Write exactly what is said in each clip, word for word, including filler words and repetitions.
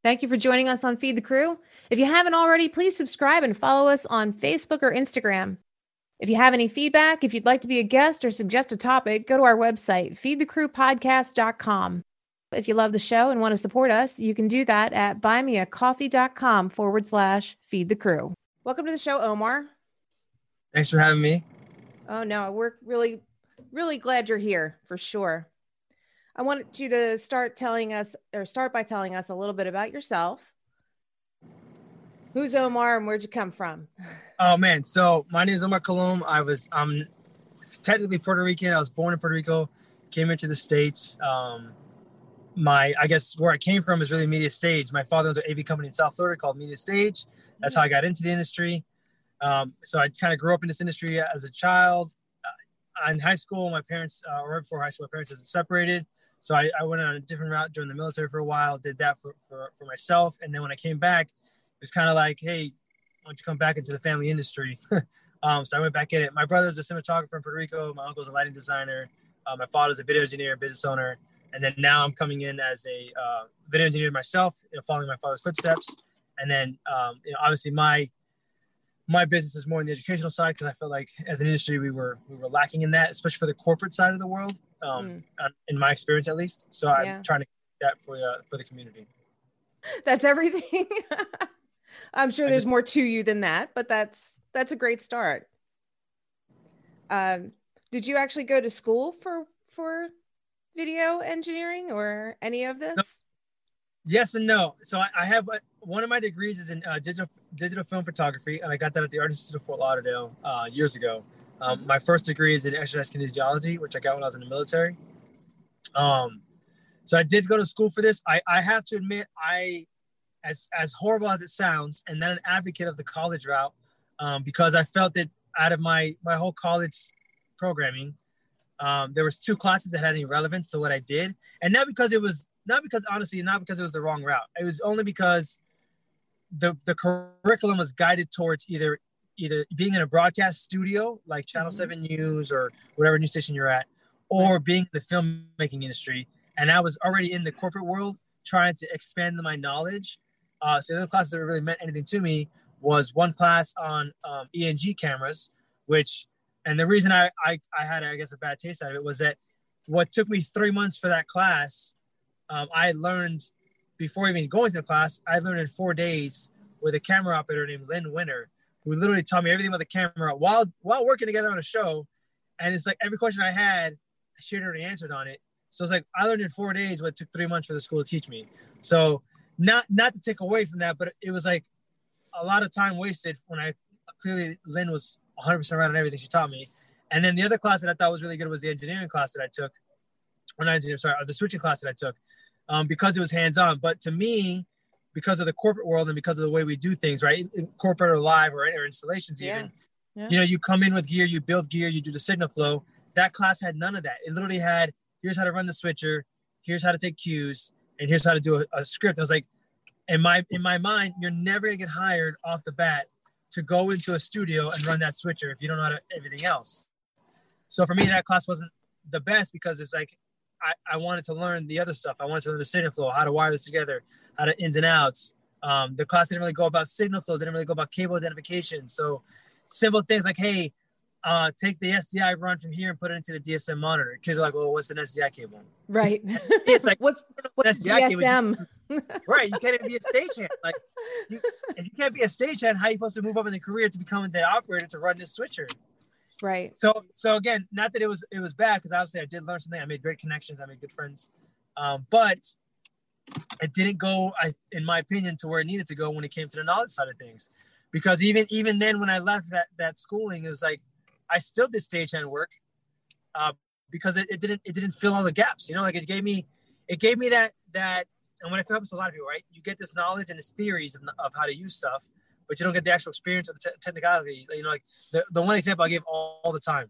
Thank you for joining us on Feed the Crew. If you haven't already, please subscribe and follow us on Facebook or Instagram. If you have any feedback, if you'd like to be a guest or suggest a topic, go to our website, feed the crew podcast dot com. If you love the show and want to support us, you can do that at buymeacoffee.com forward slash feed the crew. Welcome to the show, Omar. Thanks for having me. Oh, no, we're really, really glad you're here for sure. I wanted you to start telling us or start by telling us a little bit about yourself. Who's Omar and where'd you come from? Oh, man. So my name is Omar Colom. I was, I'm technically Puerto Rican. I was born in Puerto Rico, came into the States. Um, my, I guess where I came from is really Media Stage. My father owns an A V company in South Florida called Media Stage. That's how I got into the industry. Um, so I kind of grew up in this industry as a child. Uh, in high school, my parents, uh, or right before high school, my parents had separated. So I, I went on a different route during the military for a while, did that for, for, for myself. And then when I came back, it was kind of like, hey, why don't you come back into the family industry? um, so I went back in it. My brother's a cinematographer in Puerto Rico. My uncle's a lighting designer. Uh, my father's a video engineer, business owner. And then now I'm coming in as a uh, video engineer myself, you know, following my father's footsteps. And then, um, you know, obviously my my business is more on the educational side because I feel like as an industry we were we were lacking in that, especially for the corporate side of the world, um, mm. in my experience at least. So I'm yeah. trying to do that for uh, for the community. That's everything. I'm sure there's just, more to you than that, but that's that's a great start. Um, did you actually go to school for for video engineering or any of this? No. Yes and no. So I, I have uh, one of my degrees is in uh, digital digital film photography, and I got that at the Art Institute of Fort Lauderdale uh, years ago. Um, my first degree is in exercise kinesiology, which I got when I was in the military. Um, so I did go to school for this. I, I have to admit, I as as horrible as it sounds, and then an advocate of the college route um, because I felt that out of my my whole college programming, um, there was two classes that had any relevance to what I did, and not because it was. Not because, honestly, not because it was the wrong route. It was only because the the curriculum was guided towards either either being in a broadcast studio like Channel mm-hmm. seven News or whatever news station you're at, or right. being in the filmmaking industry. And I was already in the corporate world trying to expand my knowledge. Uh, so the other classes that really meant anything to me was one class on um, E N G cameras, which, and the reason I, I, I had, I guess, a bad taste out of it was that what took me three months for that class, Um, I learned before even going to the class, I learned in four days with a camera operator named Lynn Winter, who literally taught me everything about the camera while while working together on a show. And it's like every question I had, she had already answered on it. So it's like I learned in four days what took three months for the school to teach me. So not not to take away from that, but it was like a lot of time wasted when I clearly Lynn was one hundred percent right on everything she taught me. And then the other class that I thought was really good was the engineering class that I took. Or not engineering, sorry, the switching class that I took. Um, because it was hands-on. But to me, because of the corporate world and because of the way we do things, right? In corporate or live or, or installations yeah. even, yeah. you know, you come in with gear, you build gear, you do the signal flow. That class had none of that. It literally had, here's how to run the switcher, here's how to take cues, and here's how to do a, a script. I was like, in my in my mind, you're never gonna get hired off the bat to go into a studio and run that switcher if you don't know how to, everything else. So for me, that class wasn't the best because it's like, I, I wanted to learn the other stuff. I wanted to learn the signal flow, how to wire this together, how to ins and outs. Um, the class didn't really go about signal flow, didn't really go about cable identification. So simple things like, hey, uh, take the S D I run from here and put it into the D S M monitor. Kids are like, well, what's an S D I cable? Right. It's like, what's, what's D S M? Cable, right. You can't even be a stagehand. Like, you, if you can't be a stagehand, how are you supposed to move up in the career to become the operator to run this switcher? Right. So, so again, not that it was, it was bad because obviously I did learn something. I made great connections. I made good friends. Um, but it didn't go, I, in my opinion, to where it needed to go when it came to the knowledge side of things. Because even, even then when I left that, that schooling, it was like, I still did stagehand work uh, because it, it didn't, it didn't fill all the gaps, you know, like it gave me, it gave me that, that, and when it comes to a lot of people, right, you get this knowledge and this theories of, of how to use stuff, but you don't get the actual experience or the te- technicality. You know, like the, the one example I give all, all the time,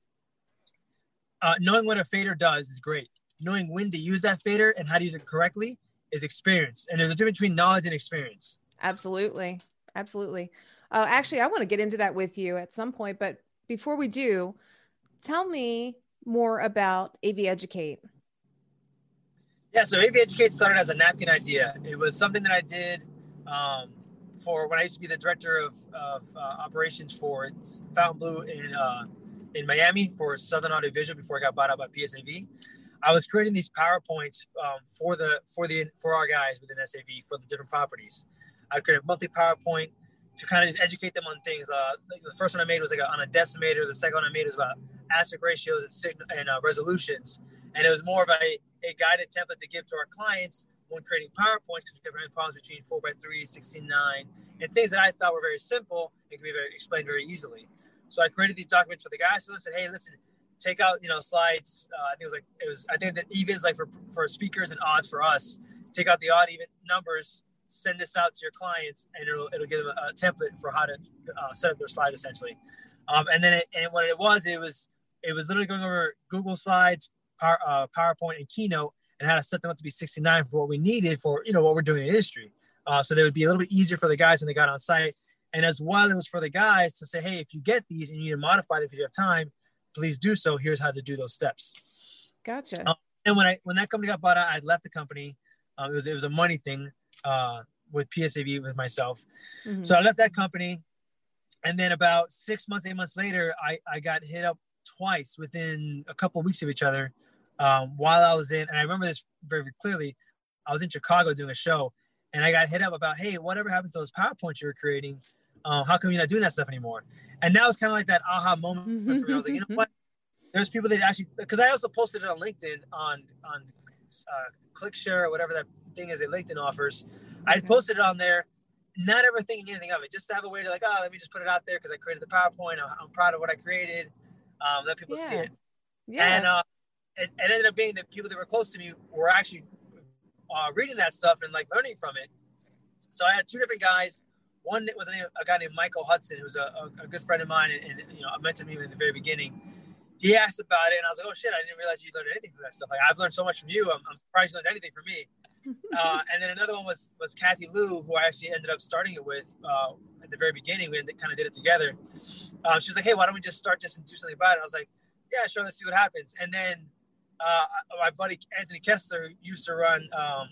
uh, knowing what a fader does is great. Knowing when to use that fader and how to use it correctly is experience. And there's a difference between knowledge and experience. Absolutely. Absolutely. Uh, actually, I want to get into that with you at some point, but before we do, tell me more about A V Educate. Yeah, so A V Educate started as a napkin idea. It was something that I did um, for when I used to be the director of, of uh, operations for Fontainebleau in uh, in Miami for Southern Audiovisual before I got bought out by P S A V. I was creating these PowerPoints um, for the for the for our guys within S A V for the different properties. I created a monthly PowerPoint to kind of just educate them on things. Uh, the first one I made was like a, on a decimator. The second one I made was about aspect ratios and, sig- and uh, resolutions. And it was more of a, a guided template to give to our clients when creating PowerPoints, because we kept having problems between four by three, sixteen nine, and things that I thought were very simple and could be very, explained very easily. So I created these documents for the guys. So I said, hey, listen, take out, you know, slides. Uh, I think it was like, it was, I think that evens like for, for speakers and odds for us, take out the odd even numbers, send this out to your clients, and it'll, it'll give them a, a template for how to uh, set up their slide essentially. Um, and then it, and what it was, it was, it was literally going over Google Slides, Power, uh, PowerPoint, and Keynote, and how to set them up to be sixty-nine for what we needed for, you know, what we're doing in the industry. Uh, so they would be a little bit easier for the guys when they got on site. And as well, it was for the guys to say, hey, if you get these and you need to modify them if you have time, please do so. Here's how to do those steps. Gotcha. Um, and when I when that company got bought out, I left the company. Um, it was it was a money thing uh, with P S A V with myself. Mm-hmm. So I left that company. And then about six months, eight months later, I, I got hit up twice within a couple of weeks of each other um, while I was in, and I remember this very, very clearly. I was in Chicago doing a show, and I got hit up about, hey, whatever happened to those PowerPoints you were creating? Uh, how come you're not doing that stuff anymore? And that was kind of like that aha moment for me. I was like, you know what? There's people that actually, because I also posted it on LinkedIn on on uh, ClickShare or whatever that thing is that LinkedIn offers. I posted it on there, not ever thinking anything of it, just to have a way to like, oh, let me just put it out there because I created the PowerPoint. I'm, I'm proud of what I created. Um, let people yeah. see it. Yeah. And uh, it, it ended up being that people that were close to me were actually uh, reading that stuff and like learning from it. So I had two different guys. One was a, a guy named Michael Hudson, who's a, a, a good friend of mine, and, and you know, I mentioned him in the very beginning. He asked about it, and I was like, "Oh shit, I didn't realize you learned anything from that stuff. Like, I've learned so much from you. I'm, I'm surprised you learned anything from me." uh, and then another one was was Kathy Lou, who I actually ended up starting it with uh, at the very beginning. We kind of did it together. Um, she was like, "Hey, why don't we just start this and do something about it?" I was like, "Yeah, sure. Let's see what happens." And then uh, my buddy Anthony Kessler used to run um,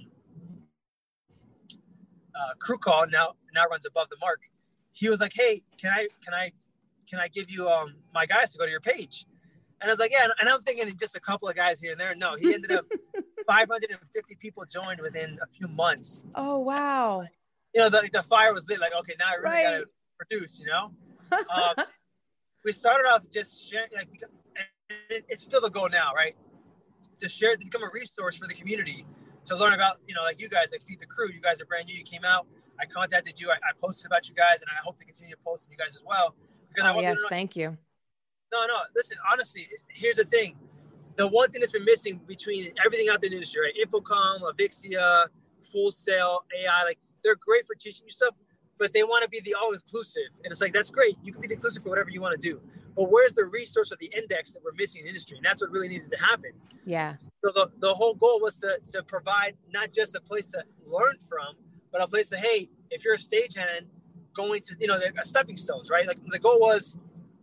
uh, Crew Call. Now now runs Above the Mark. He was like, "Hey, can I can I can I give you um, my guys to go to your page?" And I was like, yeah, and I'm thinking just a couple of guys here and there. No, he ended up five hundred fifty people joined within a few months. Oh, wow. You know, the, the fire was lit. Like, okay, now I really right. got to produce, you know? um, we started off just sharing, like, because, and it's still the goal now, right? To share, to become a resource for the community, to learn about, you know, like you guys, like Feed the Crew. You guys are brand new. You came out. I contacted you. I, I posted about you guys, and I hope to continue posting you guys as well. Because oh, I yes, thank you. No, no. Listen, honestly, here's the thing. The one thing that's been missing between everything out there in the industry, right? Infocom, Avixia, Full Sail, A I, like they're great for teaching you stuff, but they want to be the all-inclusive. And it's like, that's great. You can be the inclusive for whatever you want to do. But where's the resource or the index that we're missing in the industry? And that's what really needed to happen. Yeah. So the, the whole goal was to, to provide not just a place to learn from, but a place to, hey, if you're a stagehand going to, you know, a stepping stones, right? Like the goal was,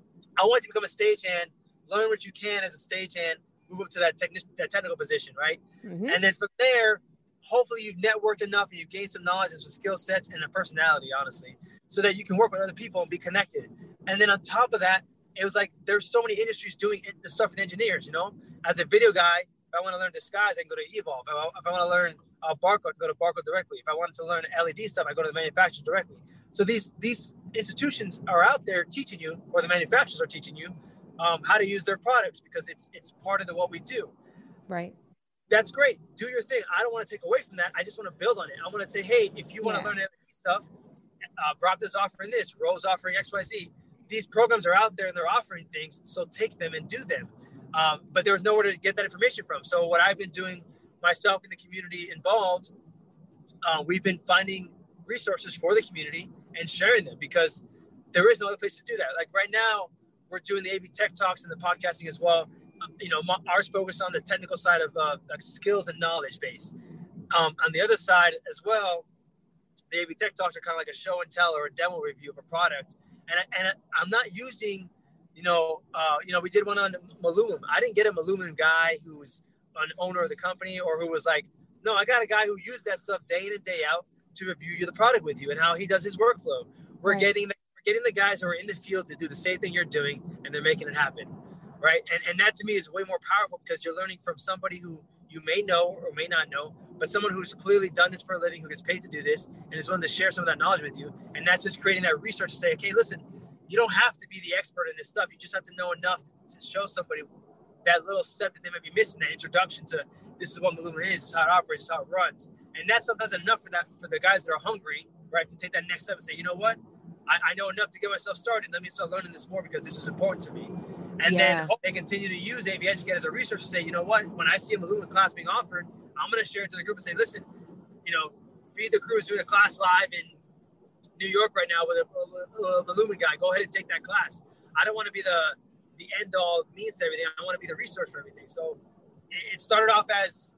I want you to become a stagehand, learn what you can as a stagehand, move up to that, techni- that technical position, right? Mm-hmm. And then from there, hopefully you've networked enough and you've gained some knowledge and some skill sets and a personality, honestly, so that you can work with other people and be connected. And then on top of that, it was like there's so many industries doing the stuff with engineers, you know? As a video guy, if I want to learn Disguise, I can go to Evolve. If I, if I want to learn uh, Barco, I can go to Barco directly. If I wanted to learn L E D stuff, I go to the manufacturers directly. So these these institutions are out there teaching you, or the manufacturers are teaching you, um, how to use their products because it's it's part of the, what we do. Right. That's great. Do your thing. I don't want to take away from that. I just want to build on it. I want to say, hey, if you want to yeah. learn L E D stuff, uh, Brapta's offering this, Ro's offering X Y Z. These programs are out there and they're offering things, so take them and do them. Um, but there was nowhere to get that information from. So what I've been doing myself and the community involved, uh, we've been finding resources for the community and sharing them because there is no other place to do that. Like right now, we're doing the A V Tech Talks and the podcasting as well. Uh, you know, my, ours focused on the technical side of uh, like skills and knowledge base. Um, on the other side as well, the A V Tech Talks are kind of like a show and tell or a demo review of a product. And, and I'm not using, you know, uh, you know, we did one on Malumum. I didn't get a Malumum guy who was an owner of the company or who was like No, I got a guy who used that stuff day in and day out to review the product with you and how he does his workflow. We're right. getting the, we're getting the guys who are in the field to do the same thing you're doing, and they're making it happen, right? And and that to me is way more powerful because you're learning from somebody who you may know or may not know, but someone who's clearly done this for a living, who gets paid to do this, and is willing to share some of that knowledge with you. And that's just creating that research to say, okay, listen, you don't have to be the expert in this stuff. You just have to know enough to show somebody that little step that they might be missing, that introduction to this is what Maluma is, this is how it operates, this is how it runs. And that's sometimes enough for that for the guys that are hungry, right, to take that next step and say, you know what, I, I know enough to get myself started. Let me start learning this more because this is important to me. And yeah. then they continue to use A V Educate as a resource to say, you know what, when I see a Maluma class being offered, I'm going to share it to the group and say, listen, you know, Feed the Crew is doing a class live in New York right now with a, a, a Maluma guy. Go ahead and take that class. I don't want to be the the end all means to everything. I want to be the resource for everything. So it, it started off as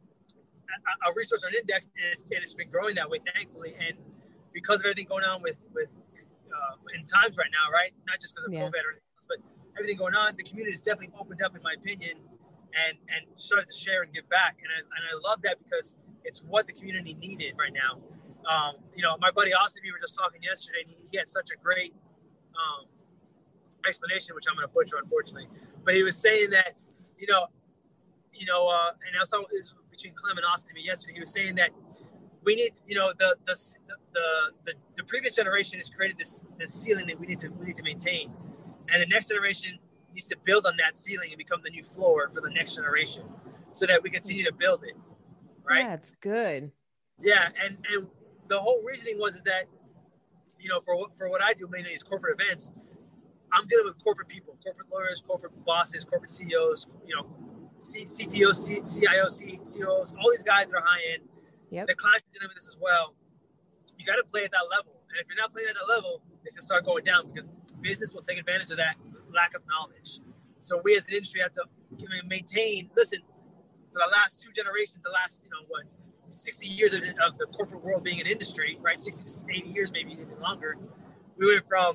a, a resource on index, and it's, and it's been growing that way, thankfully. And because of everything going on with with uh, in times right now, right? Not just because of yeah. COVID or anything else, but everything going on, the community has definitely opened up, in my opinion, and and started to share and give back. And I, and I love that because it's what the community needed right now. Um, you know, my buddy Austin, we were just talking yesterday, and he, he had such a great um, explanation, which I'm going to butcher, unfortunately. But he was saying that, you know, you know, uh, and I was talking this between Clem and Austin and me yesterday. He was saying that we need, you know, the the the the, the previous generation has created this this ceiling that we need to we need to maintain, and the next generation needs to build on that ceiling and become the new floor for the next generation, so that we continue to build it. Right. That's good. Yeah, and and the whole reasoning was is that, you know, for what for what I do mainly is corporate events. I'm dealing with corporate people, corporate lawyers, corporate bosses, corporate C E Os, you know, C- CTOs, C- CIOs, C- COOs, all these guys that are high end. Yep. The clients are dealing with this as well. You got to play at that level. And if you're not playing at that level, it's going to start going down because business will take advantage of that lack of knowledge. So we as an industry have to maintain, listen, for the last two generations, the last, you know, what, sixty years of, of the corporate world being an industry, right? sixty, eighty years, maybe even longer. We went from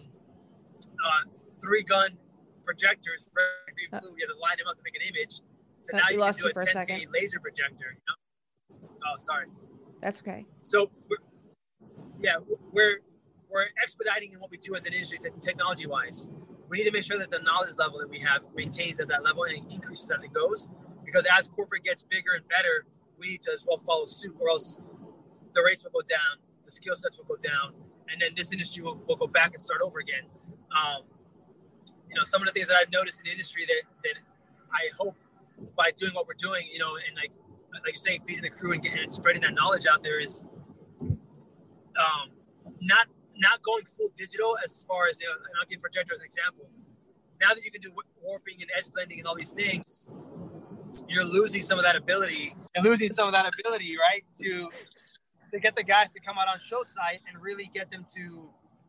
uh, three gun projectors, red, green, blue. You had to line them up to make an image. So oh, now you can do a ten K laser projector. You know? Oh, sorry. That's okay. So, we're, yeah, we're we're expediting in what we do as an industry, technology-wise. We need to make sure that the knowledge level that we have maintains at that level and increases as it goes. Because as corporate gets bigger and better, we need to as well follow suit, or else the rates will go down, the skill sets will go down, and then this industry will, will go back and start over again. Um, you know, some of the things that I've noticed in the industry that, that I hope by doing what we're doing, you know, and like like you're saying, feeding the crew and getting and spreading that knowledge out there is um, not not going full digital as far as, you know, and I'll give projector as an example. Now that you can do warping and edge blending and all these things, you're losing some of that ability and losing some of that ability, right? To to get the guys to come out on show site and really get them to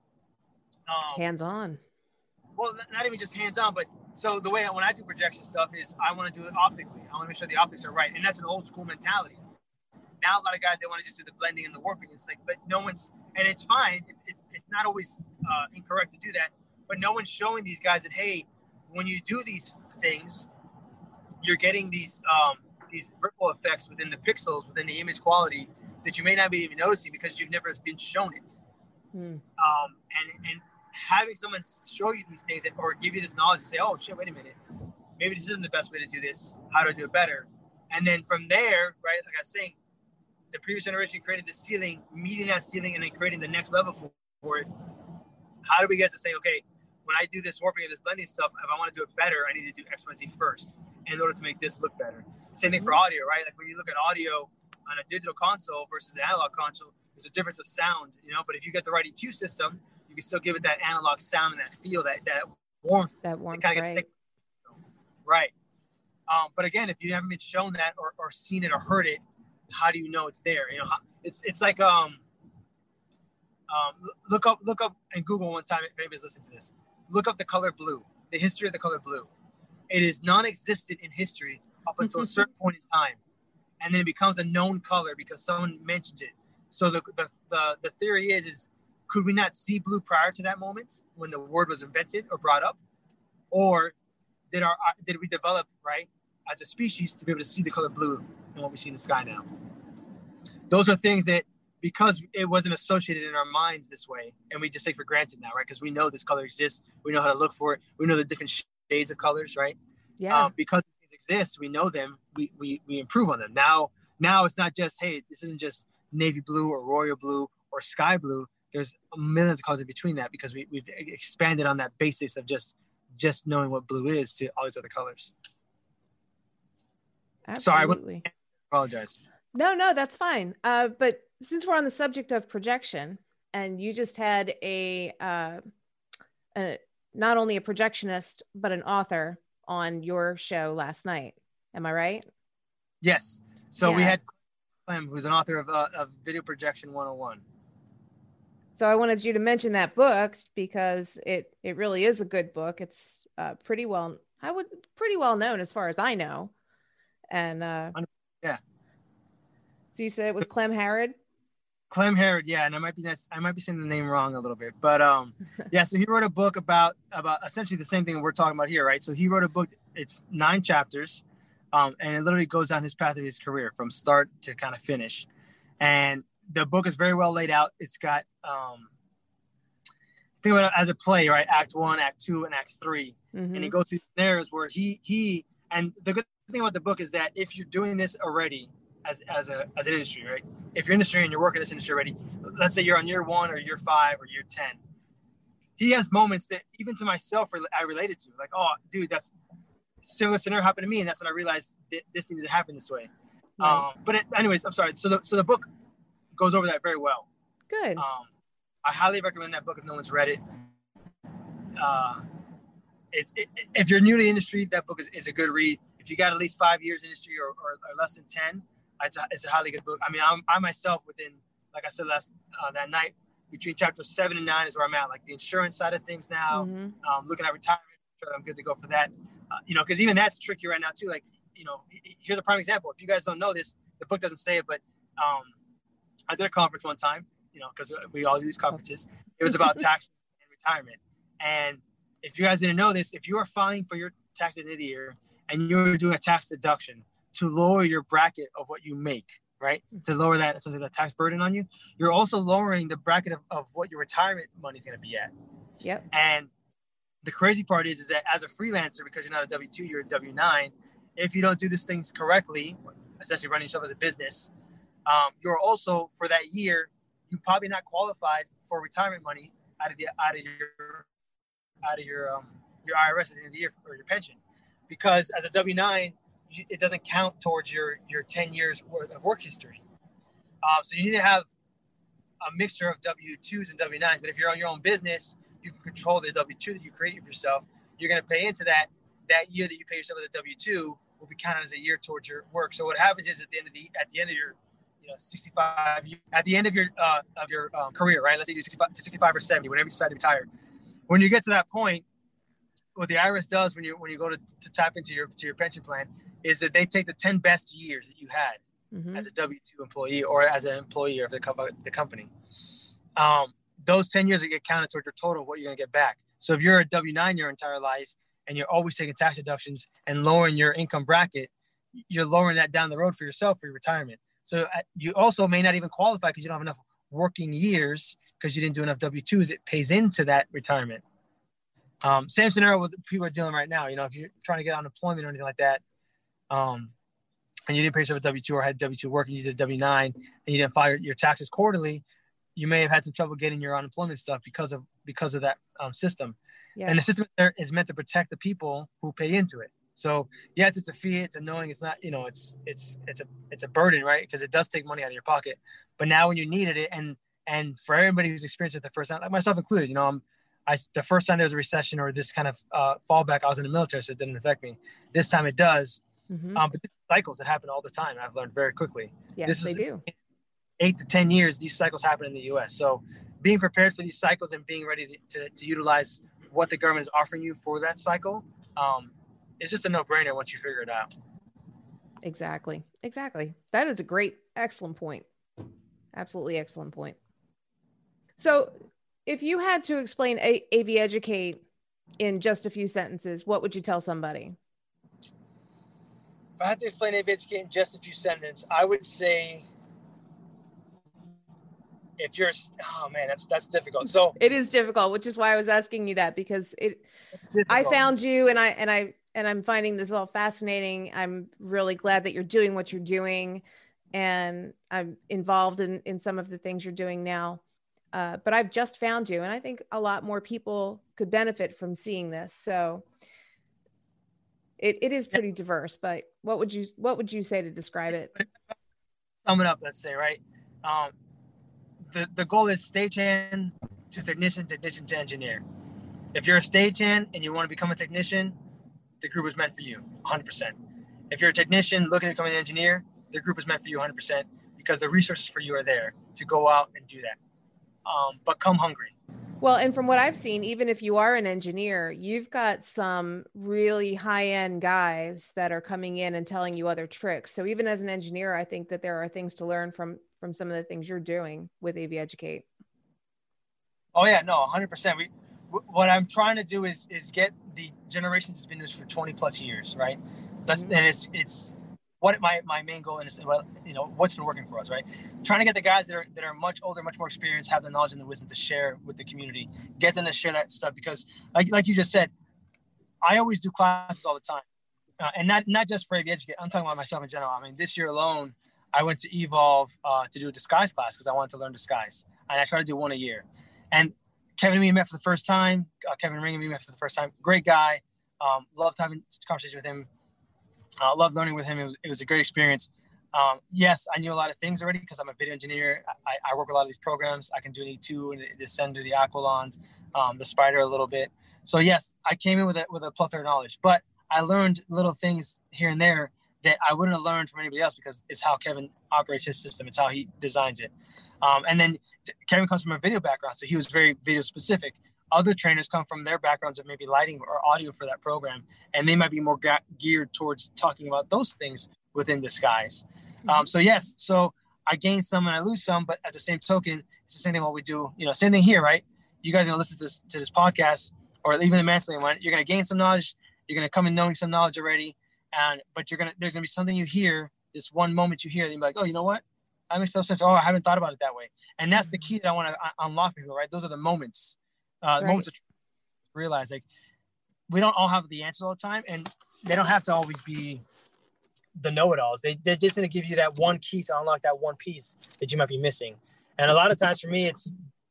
um, hands-on. Well, not even just hands-on, but so the way when I do projection stuff is I want to do it optically. I want to make sure the optics are right, and that's an old school mentality. Now a lot of guys, they want to just do the blending and the warping. It's like, but no one's, and it's fine. It, it, it's not always uh, incorrect to do that, but no one's showing these guys that, hey, when you do these things, you're getting these um, these ripple effects within the pixels, within the image quality that you may not be even noticing because you've never been shown it. Hmm. Um, and and having someone show you these things or give you this knowledge to say, oh shit, wait a minute, maybe this isn't the best way to do this. How do I do it better? And then from there, right, like I was saying, the previous generation created the ceiling, meeting that ceiling, and then creating the next level for, for it. How do we get to say, okay, when I do this warping and this blending stuff, if I want to do it better, I need to do X, Y, Z first in order to make this look better. Same thing for audio, right? Like when you look at audio on a digital console versus an analog console, there's a difference of sound, you know, but if you get the right E Q system, you can still give it that analog sound and that feel, that that warmth. That warmth, kind of right. Gets right. Um, but again, if you haven't been shown that or, or seen it or heard it, how do you know it's there? You know, it's it's like um, um, look up look up and Google one time if anybody's listening to this. Look up the color blue, the history of the color blue. It is non-existent in history up until a certain point in time, and then it becomes a known color because someone mentioned it. So the the the, the theory is is could we not see blue prior to that moment when the word was invented or brought up, or did our did we develop right as a species to be able to see the color blue and what we see in the sky now? those are things that, because it wasn't associated in our minds this way, and we just take for granted now, right? Because we know this color exists, we know how to look for it, we know the different shades of colors, right? Yeah. Um, because these exist, we know them, we, we we improve on them. Now, now it's not just, hey, this isn't just navy blue or royal blue or sky blue. There's millions of colors in between that, because we, we've expanded on that basis of just just knowing what blue is to all these other colors. Absolutely. Sorry, I apologize. No, no, that's fine. Uh, but since we're on the subject of projection, and you just had a, uh, a not only a projectionist, but an author on your show last night. Am I right? Yes. So yeah. we had Clem, who's an author of, uh, of Video Projection one oh one. So I wanted you to mention that book, because it, it really is a good book. It's uh, pretty well, I would pretty well known as far as I know. And uh, yeah. So you said it was Clem Harrod? Clem Harrod, yeah, and I might be I might be saying the name wrong a little bit, but um, yeah. So he wrote a book about about essentially the same thing we're talking about here, right? So he wrote a book. It's nine chapters, um, and it literally goes down his path of his career from start to kind of finish. And the book is very well laid out. It's got um, think about it as a play, right? Act one, Act two, and Act three, mm-hmm. and he goes through scenarios where he he and the good thing about the book is that if you're doing this already. As, as a as an industry, right? If you're industry and you're working this industry already, let's say you're on year one or year five or year ten, he has moments that even to myself I related to, like, oh, dude, that's similar scenario happened to me, and that's when I realized that this needed to happen this way. Right. Um, but it, anyways, I'm sorry. So the so the book goes over that very well. Good. Um, I highly recommend that book if no one's read it. Uh, it's it, if you're new to the industry, that book is, is a good read. If you got at least five years industry or, or, or less than ten. It's a, it's a highly good book. I mean, I'm, I myself within, like I said last uh, that night, between chapters seven and nine is where I'm at, like the insurance side of things now, mm-hmm. um, looking at retirement, sure I'm good to go for that. Uh, you know, because even that's tricky right now too. Like, you know, here's a prime example. If you guys don't know this, the book doesn't say it, but um, I did a conference one time, you know, because we all do these conferences. It was about taxes and retirement. And if you guys didn't know this, if you are filing for your tax at the end of the year and you're doing a tax deduction, to lower your bracket of what you make, right? To lower that, essentially that tax burden on you. You're also lowering the bracket of, of what your retirement money is going to be at. Yep. And the crazy part is, is that as a freelancer, because you're not a W two, you're a W nine, if you don't do these things correctly, essentially running yourself as a business, um, you're also, for that year, you're probably not qualified for retirement money out of the out of your out of your um, your I R S at the end of the year, or your pension. Because as a W nine, it doesn't count towards your, your ten years worth of work history. Um, so you need to have a mixture of W twos and W nines. But if you're on your own business, you can control the W two that you create for yourself. You're going to pay into that. That year that you pay yourself as a W two will be counted as a year towards your work. So what happens is at the end of the at the end of your you know sixty-five at the end of your uh, of your um, career, right? Let's say you do sixty-five, sixty-five or seventy, whenever you decide to retire. When you get to that point, what the I R S does when you when you go to, to tap into your to your pension plan is that they take the ten best years that you had mm-hmm. as a W two employee or as an employee of the, co- the company. Um, those ten years that get counted towards your total, what you're going to get back. So if you're a W nine your entire life and you're always taking tax deductions and lowering your income bracket, you're lowering that down the road for yourself for your retirement. So you also may not even qualify because you don't have enough working years because you didn't do enough W twos. It pays into that retirement. Um, same scenario with people are dealing right now. You know, if you're trying to get unemployment or anything like that, um, and you didn't pay yourself a W two or had W two work and you did a W nine and you didn't file your taxes quarterly, you may have had some trouble getting your unemployment stuff because of because of that um, system. Yeah. And the system there is meant to protect the people who pay into it. So yes, it's a fee, it's annoying, it's not, you know, it's it's it's a it's a burden, right? Because it does take money out of your pocket. But now when you needed it, and and for everybody who's experienced it the first time, like myself included, you know, I'm I the first time there was a recession or this kind of uh, fallback, I was in the military, so it didn't affect me. This time it does. Mm-hmm. Um, but cycles that happen all the time. I've learned very quickly. Yes, this they is do. Eight to ten years, these cycles happen in the U S. So being prepared for these cycles and being ready to, to, to utilize what the government is offering you for that cycle, um, is just a no-brainer once you figure it out. Exactly. Exactly. That is a great, excellent point. Absolutely excellent point. So if you had to explain A V Educate in just a few sentences, what would you tell somebody? If I had to explain A V Educate in just a few sentences, I would say if you're, oh man, that's, that's difficult. So it is difficult, which is why I was asking you that, because it, I found you and I, and I, and I'm finding this all fascinating. I'm really glad that you're doing what you're doing, and I'm involved in, in some of the things you're doing now. Uh, but I've just found you, and I think a lot more people could benefit from seeing this. So it, it is pretty diverse, but what would you, what would you say to describe it? Sum it up, let's say, right? Um, the, the goal is stagehand to technician, technician to engineer. If you're a stagehand and you want to become a technician, the group is meant for you one hundred percent. If you're a technician looking to become an engineer, the group is meant for you one hundred percent, because the resources for you are there to go out and do that. Um, but come hungry. Well, and from what I've seen, even if you are an engineer, you've got some really high-end guys that are coming in and telling you other tricks. So even as an engineer, I think that there are things to learn from from some of the things you're doing with A V Educate. Oh yeah, no, one hundred percent. We, what I'm trying to do is is get the generations that's been doing this for twenty plus years, right? That's mm-hmm. and it's it's what my, my main goal is, well, you know, what's been working for us, right? Trying to get the guys that are that are much older, much more experienced, have the knowledge and the wisdom to share with the community, get them to share that stuff, because like like you just said, I always do classes all the time, uh, and not not just for A V Educate. I'm talking about myself in general. I mean, this year alone, I went to Evolve uh, to do a disguise class because I wanted to learn disguise, and I try to do one a year. And Kevin and me met for the first time. Uh, Kevin Ring and me met for the first time. Great guy. Um, loved having a conversation with him. I uh, loved learning with him. It was, it was a great experience. Um, yes, I knew a lot of things already because I'm a video engineer. I, I work with a lot of these programs. I can do an E two, and the, the Ascender, the Aqualons, um, the Spider a little bit. So yes, I came in with a, with a plethora of knowledge, but I learned little things here and there that I wouldn't have learned from anybody else, because it's how Kevin operates his system. It's how he designs it. Um, and then Kevin comes from a video background, so he was very video specific. Other trainers come from their backgrounds of maybe lighting or audio for that program, and they might be more ga- geared towards talking about those things within disguise. Mm-hmm. Um, so yes, so I gain some and I lose some, but at the same token, it's the same thing what we do. You know, same thing here, right? You guys are gonna listen to this, to this podcast, or even the Mansley one. You're gonna gain some knowledge. You're gonna come in knowing some knowledge already, and but you're gonna there's gonna be something you hear, this one moment you hear, and you're like, oh, you know what? That makes no sense. Oh, I haven't thought about it that way. And that's the key that I want to unlock people, right? Those are the moments, uh, right. moments to realize, like, we don't all have the answers all the time, and they don't have to always be the know-it-alls. They, they're just going to give you that one key to unlock that one piece that you might be missing. And a lot of times for me, it's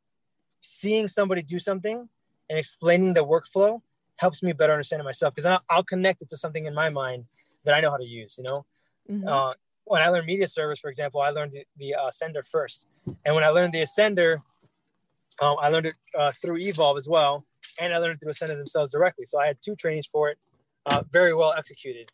seeing somebody do something and explaining the workflow helps me better understand it myself, because I'll, I'll connect it to something in my mind that I know how to use, you know? Mm-hmm. Uh, when I learned media service, for example, I learned the, the uh, Ascender first. And when I learned the Ascender, um, I learned it uh, through Evolve as well. And I learned it through Ascender themselves directly. So I had two trainings for it, uh, very well executed.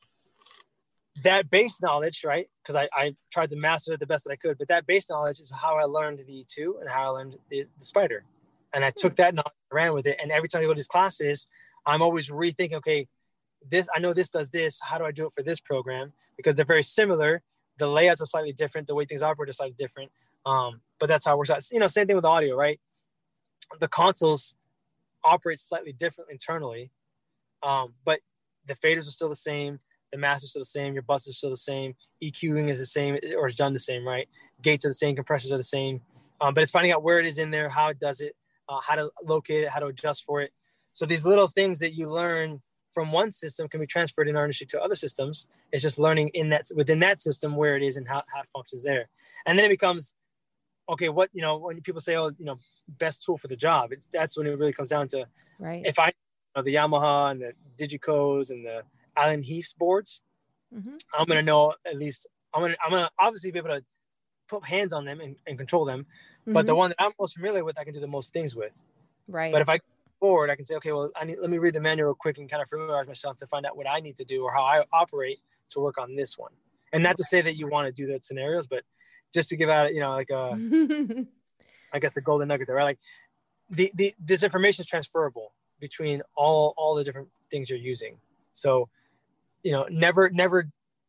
That base knowledge, right? Because I, I tried to master it the best that I could. But that base knowledge is how I learned the E two and how I learned the, the Spider. And I took that knowledge and ran with it. And every time I go to these classes, I'm always rethinking, okay, this, I know this does this. How do I do it for this program? Because they're very similar. The layouts are slightly different. The way things operate are slightly different. Um, but that's how it works out. You know, same thing with audio, right? The consoles operate slightly different internally, um, but the faders are still the same. The master is still the same. Your bus is still the same. EQing is the same, or is done the same, right? Gates are the same. Compressors are the same. Um, but it's finding out where it is in there, how it does it, uh, how to locate it, how to adjust for it. So these little things that you learn from one system can be transferred in our industry to other systems. It's just learning in that within that system where it is and how, how it functions there. And then it becomes, okay, what, you know, when people say, oh, you know, best tool for the job, it's, that's when it really comes down to, right. If I you know the Yamaha and the Digicos and the Allen Heath's boards, mm-hmm. I'm going to know at least, I'm going to, I'm going to obviously be able to put hands on them and, and control them. Mm-hmm. But the one that I'm most familiar with, I can do the most things with. Right. But if I forward, I can say, okay, well, I need, let me read the manual real quick and kind of familiarize myself to find out what I need to do or how I operate to work on this one. And not to say that you want to do that scenarios, but just to give out, you know, like a, I guess the golden nugget there, right? Like the, the, this information is transferable between all, all the different things you're using. So, you know, never, never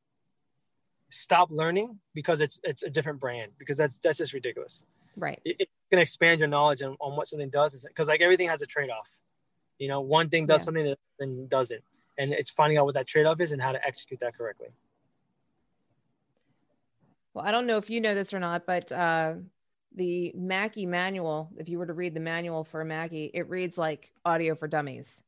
stop learning because it's, it's a different brand, because that's, that's just ridiculous. Right. It, it's going to expand your knowledge on, on what something does. Because like everything has a trade-off. You know, one thing does yeah. something that then doesn't. And it's finding out what that trade-off is and how to execute that correctly. Well, I don't know if you know this or not, but uh, the Mackie manual, if you were to read the manual for a Mackie, it reads like Audio for Dummies.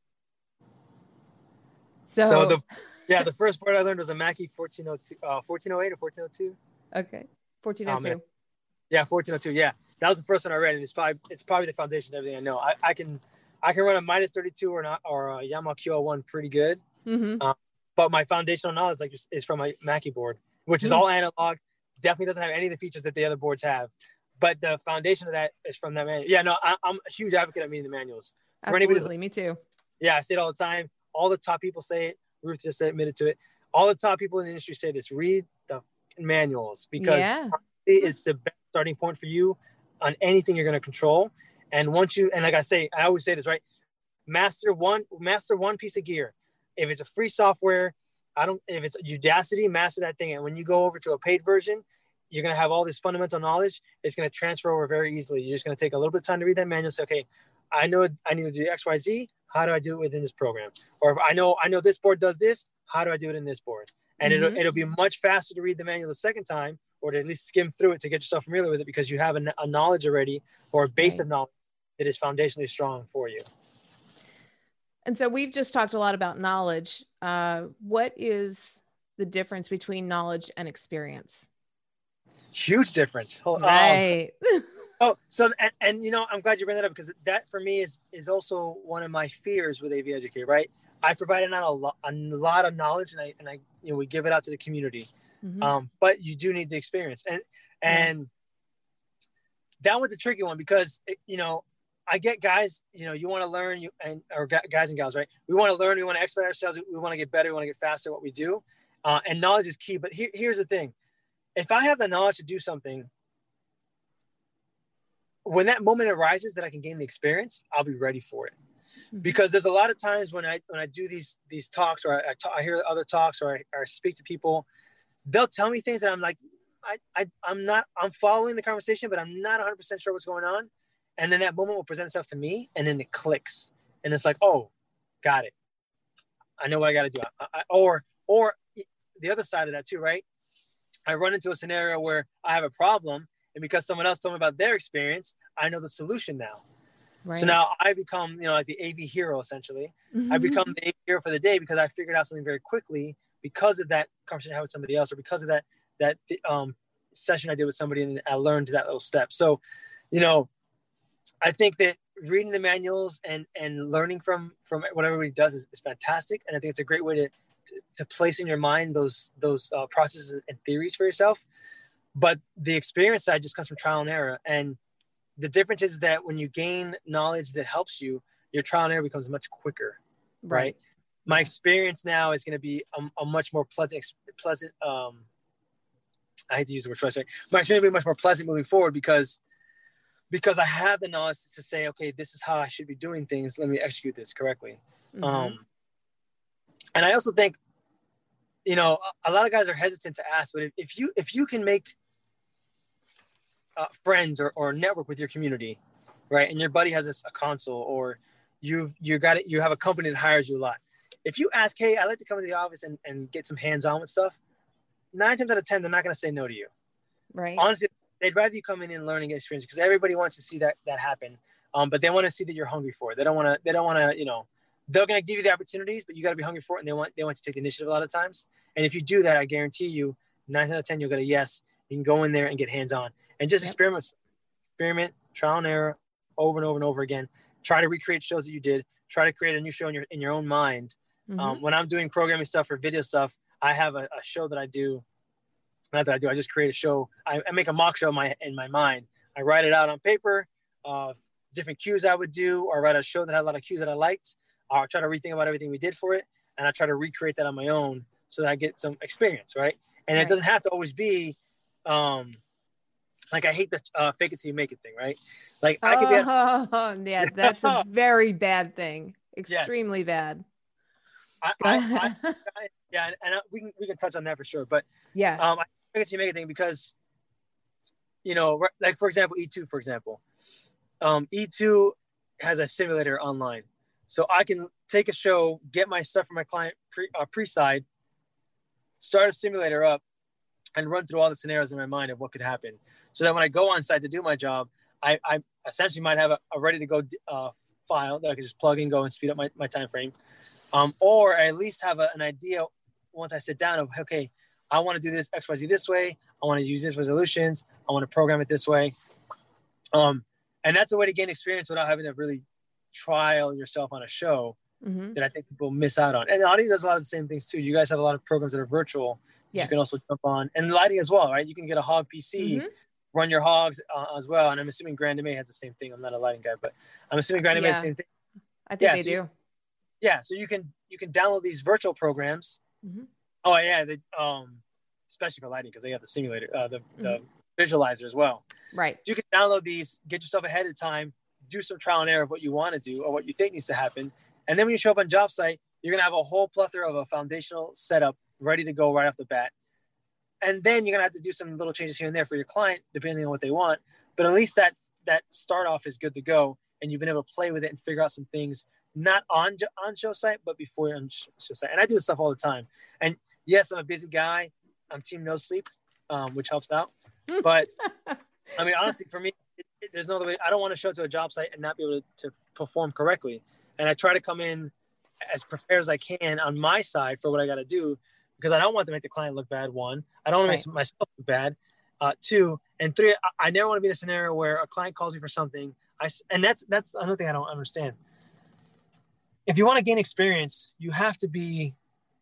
So, so the yeah, the first part I learned was a Mackie fourteen oh two, uh, fourteen oh eight or fourteen oh two. Okay, fourteen oh two. Um, yeah, fourteen oh two. Yeah, that was the first one I read, and it's probably it's probably the foundation of everything I know. I, I can I can run a minus thirty-two or not or a Yamaha Q L one pretty good, mm-hmm. um, but my foundational knowledge like is from my Mackie board, which is mm-hmm. all analog. Definitely doesn't have any of the features that the other boards have, but the foundation of that is from that manual. Yeah, no, I, I'm a huge advocate of reading the manuals. For Absolutely, me too. Yeah, I say it all the time. All the top people say it. Ruth just admitted to it. All the top people in the industry say this: read the manuals, because yeah. it's the best starting point for you on anything you're going to control. And once you, and like I say, I always say this, right? Master one, master one piece of gear. If it's a free software, I don't, if it's Udacity, master that thing. And when you go over to a paid version, you're going to have all this fundamental knowledge. It's going to transfer over very easily. You're just going to take a little bit of time to read that manual. Say, okay, I know I need to do X, Y, Z. How do I do it within this program? Or if I know, I know this board does this, how do I do it in this board? And mm-hmm. it'll, it'll be much faster to read the manual the second time, or to at least skim through it to get yourself familiar with it, because you have a, a knowledge already, or a base right. of knowledge that is foundationally strong for you. And so we've just talked a lot about knowledge. Uh, what is the difference between knowledge and experience? Huge difference. Right. Um, oh, so, and, and, you know, I'm glad you bring that up, because that for me is, is also one of my fears with A V Educate, right? I provided out a lot, a lot of knowledge, and I, and I, you know, we give it out to the community. Mm-hmm. Um, but you do need the experience. And, and yeah. that was a tricky one, because, it, you know, I get guys, you know, you want to learn, you and or guys and gals, right? We want to learn, we want to expedite ourselves, we want to get better, we want to get faster at what we do. Uh, and knowledge is key. But here, here's the thing. If I have the knowledge to do something, when that moment arises that I can gain the experience, I'll be ready for it. Mm-hmm. Because there's a lot of times when I when I do these these talks, or I, I, talk, I hear other talks, or I, or I speak to people, they'll tell me things that I'm like, I, I, I'm not, I'm following the conversation, but I'm not one hundred percent sure what's going on. And then that moment will present itself to me, and then it clicks. And it's like, oh, got it. I know what I got to do. I, I, or, or the other side of that too, right? I run into a scenario where I have a problem, and because someone else told me about their experience, I know the solution now. Right. So now I become, you know, like the A V hero, essentially. Mm-hmm. I become the A V hero for the day, because I figured out something very quickly because of that conversation I had with somebody else, or because of that, that um, session I did with somebody, and I learned that little step. So, you know, I think that reading the manuals and, and learning from, from what everybody does is, is fantastic. And I think it's a great way to, to, to place in your mind those, those uh, processes and theories for yourself. But the experience side just comes from trial and error. And the difference is that when you gain knowledge that helps you, your trial and error becomes much quicker, right? right? My experience now is going to be a, a much more pleasant, pleasant. Um, I hate to use the word choice. Right? My experience will be much more pleasant moving forward, because because I have the knowledge to say, okay, this is how I should be doing things. Let me execute this correctly. Mm-hmm. Um, and I also think, you know, a, a lot of guys are hesitant to ask, but if, if you if you can make uh, friends or, or network with your community, right, and your buddy has a, a console, or you've you got it, you have a company that hires you a lot. If you ask, hey, I'd like to come to the office and, and get some hands-on with stuff, nine times out of ten, they're not going to say no to you. Right. Honestly, they'd rather you come in and learn and get experience, because everybody wants to see that that happen. Um, but they want to see that you're hungry for it. They don't want to. They don't want to. You know, they're going to give you the opportunities, but you got to be hungry for it. And they want they want to take the initiative a lot of times. And if you do that, I guarantee you, nine out of ten, you'll get a yes. You can go in there and get hands on and just yep. experiment, experiment, trial and error, over and over and over again. Try to recreate shows that you did. Try to create a new show in your in your own mind. Mm-hmm. Um, when I'm doing programming stuff or video stuff, I have a, a show that I do. Not that I do, I just create a show. I, I make a mock show in my, in my mind. I write it out on paper of uh, different cues I would do, or write a show that had a lot of cues that I liked. I'll try to rethink about everything we did for it. And I try to recreate that on my own so that I get some experience, right? And right. it doesn't have to always be, um, like I hate the uh, fake it till you make it thing, right? Like I could be at- Oh, yeah, that's a very bad thing. Extremely yes. bad. I, I, I, I, yeah, and, and we can we can touch on that for sure. But yeah, um, I think it's you make a thing because, you know, like for example, E two, for example, um, E two has a simulator online, so I can take a show, get my stuff from my client pre uh, pre-side, start a simulator up, and run through all the scenarios in my mind of what could happen. So that when I go on site to do my job, I, I essentially might have a, a ready to go uh, file that I can just plug in, go and speed up my, my time frame. Um, or at least have a, an idea once I sit down of, okay, I want to do this X Y Z this way. I want to use this resolutions. I want to program it this way. Um, and that's a way to gain experience without having to really trial yourself on a show mm-hmm. that I think people miss out on. And Audi does a lot of the same things too. You guys have a lot of programs that are virtual that yes. you can also jump on, and lighting as well, right? You can get a Hog P C, mm-hmm. run your hogs uh, as well. And I'm assuming Grandime has the same thing. I'm not a lighting guy, but I'm assuming Grandime yeah. has the same thing. I think yeah, they so do. You, yeah. So you can, you can download these virtual programs. Mm-hmm. Oh yeah. They, um, especially for lighting, because they have the simulator, uh, the, mm-hmm. the visualizer as well. Right. So you can download these, get yourself ahead of time, do some trial and error of what you want to do or what you think needs to happen. And then when you show up on job site, you're going to have a whole plethora of a foundational setup ready to go right off the bat. And then you're going to have to do some little changes here and there for your client, depending on what they want. But at least that, that start off is good to go. And you've been able to play with it and figure out some things, not on, on show site, but before you're on show site. And I do this stuff all the time. And yes, I'm a busy guy. I'm team no sleep, um, which helps out. But I mean, honestly, for me, it, it, there's no other way. I don't want to show up to a job site and not be able to, to perform correctly. And I try to come in as prepared as I can on my side for what I got to do, because I don't want to make the client look bad. One, I don't want right. to make myself look bad. Uh, two, and three, I, I never want to be in a scenario where a client calls me for something. I, and that's, that's another thing I don't understand. If you want to gain experience, you have to be,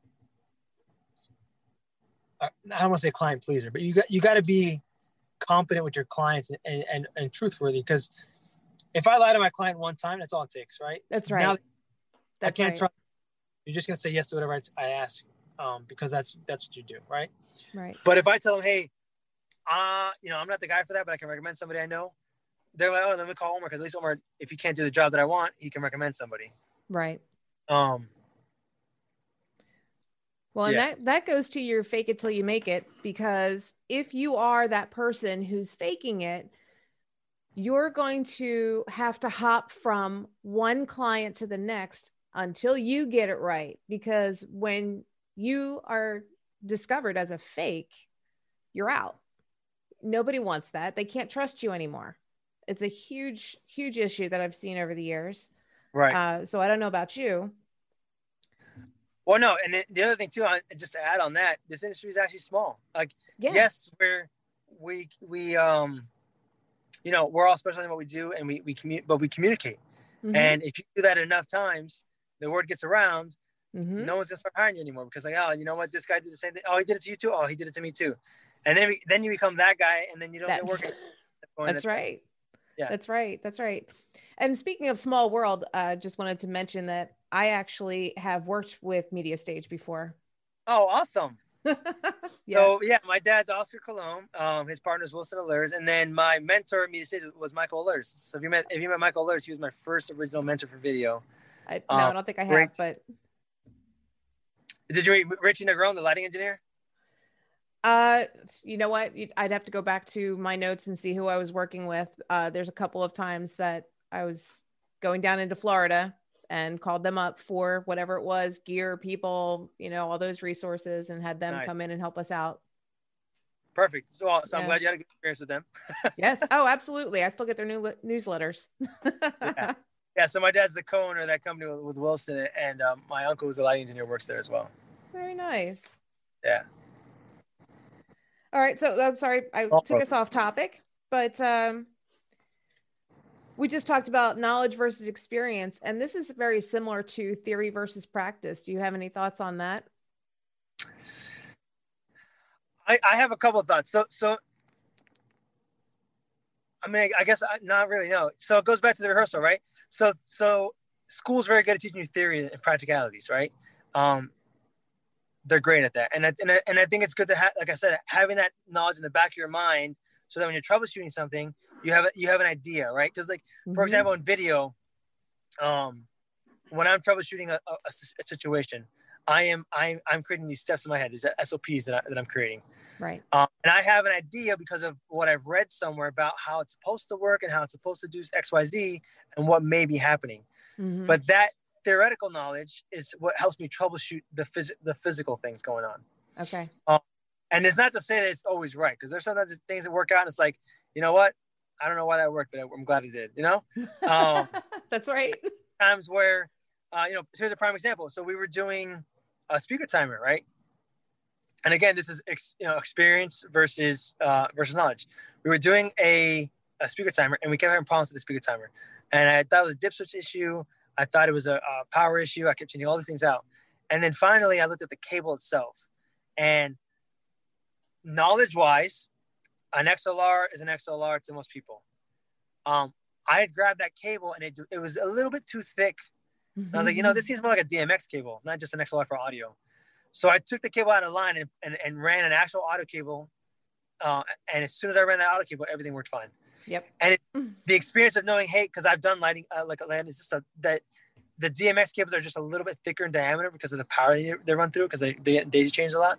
I don't want to say client pleaser, but you got, you got to be competent with your clients and, and, and, and truthworthy. Because if I lie to my client one time, that's all it takes, right? That's right. Now, that's I can't right. trust. You're just going to say yes to whatever I ask, um, because that's, that's what you do. Right. Right. But if I tell them, hey, uh, you know, I'm not the guy for that, but I can recommend somebody I know. They're like, oh, let me call Omar, because at least Omar, if he can't do the job that I want, he can recommend somebody. Right. Um, Well, and yeah. that, that goes to your fake it till you make it, because if you are that person who's faking it, you're going to have to hop from one client to the next until you get it right. Because when you are discovered as a fake, you're out. Nobody wants that. They can't trust you anymore. It's a huge, huge issue that I've seen over the years. Right. Uh, so I don't know about you. Well, no. And then the other thing too, just to add on that, this industry is actually small. Like, yeah. yes, we're, we, we, um, you know, we're all specialized in what we do, and we, we commute, but we communicate. Mm-hmm. And if you do that enough times, the word gets around. Mm-hmm. No one's gonna start hiring you anymore, because like, oh, you know what? This guy did the same thing. Oh, he did it to you too. Oh, he did it to me too. And then, we, then you become that guy, and then you don't that's, get working. That's right. Yeah, that's right. That's right. And speaking of small world, uh, just wanted to mention that I actually have worked with MediaStage before. Oh, awesome. yeah. So yeah, my dad's Oscar Colon. Um, his partner is Wilson Allers, and then my mentor at MediaStage was Michael Allers. So if you met, if you met Michael Allers, he was my first original mentor for video. I, no, um, I don't think I have, great. But did you meet Richie Negron, the lighting engineer? Uh, you know what? I'd have to go back to my notes and see who I was working with. Uh, there's a couple of times that I was going down into Florida and called them up for whatever it was, gear, people, you know, all those resources, and had them nice. Come in and help us out. Perfect. So, so I'm yeah. glad you had a good experience with them. Yes. Oh, absolutely. I still get their new li- newsletters. yeah. yeah. So my dad's the co-owner of that company with, with Wilson, and um, my uncle, who's a lighting engineer, works there as well. Very nice. Yeah. All right. So I'm sorry, I oh, took us off topic, but um, we just talked about knowledge versus experience. And this is very similar to theory versus practice. Do you have any thoughts on that? I, I have a couple of thoughts. So, so, I mean, I guess I, not really, no. So it goes back to the rehearsal, right? So, so school's very good at teaching you theory and practicalities, right? Um, they're great at that. And I, and I, and I think it's good to have, like I said, having that knowledge in the back of your mind, so that when you're troubleshooting something, you have, a, you have an idea, right? Because like, mm-hmm. for example, in video, um, when I'm troubleshooting a, a, a situation, I am, I'm, I'm creating these steps in my head, these S O Ps that, I, that I'm creating. Right. Um, and I have an idea because of what I've read somewhere about how it's supposed to work and how it's supposed to do X, Y, Z and what may be happening. Mm-hmm. But that theoretical knowledge is what helps me troubleshoot the phys- the physical things going on. Okay. Um, And it's not to say that it's always right, because there's sometimes things that work out and it's like, you know what? I don't know why that worked, but I'm glad it did, you know? Um, That's right. Times where, uh, you know, here's a prime example. So we were doing a speaker timer, right? And again, this is, ex, you know, experience versus, uh, versus knowledge. We were doing a, a speaker timer and we kept having problems with the speaker timer. And I thought it was a dip switch issue. I thought it was a, a power issue. I kept changing all these things out. And then finally I looked at the cable itself, and knowledge wise, an X L R is an X L R to most people. Um, I had grabbed that cable and it, it was a little bit too thick. Mm-hmm. And I was like, you know, this seems more like a D M X cable, not just an X L R for audio. So I took the cable out of line and, and, and ran an actual audio cable. Uh, and as soon as I ran that audio cable, everything worked fine. Yep. And it, the experience of knowing, hey, because I've done lighting, uh, like a land is just a, that the D M X cables are just a little bit thicker in diameter because of the power they, they run through, because they, they daisy chains a lot.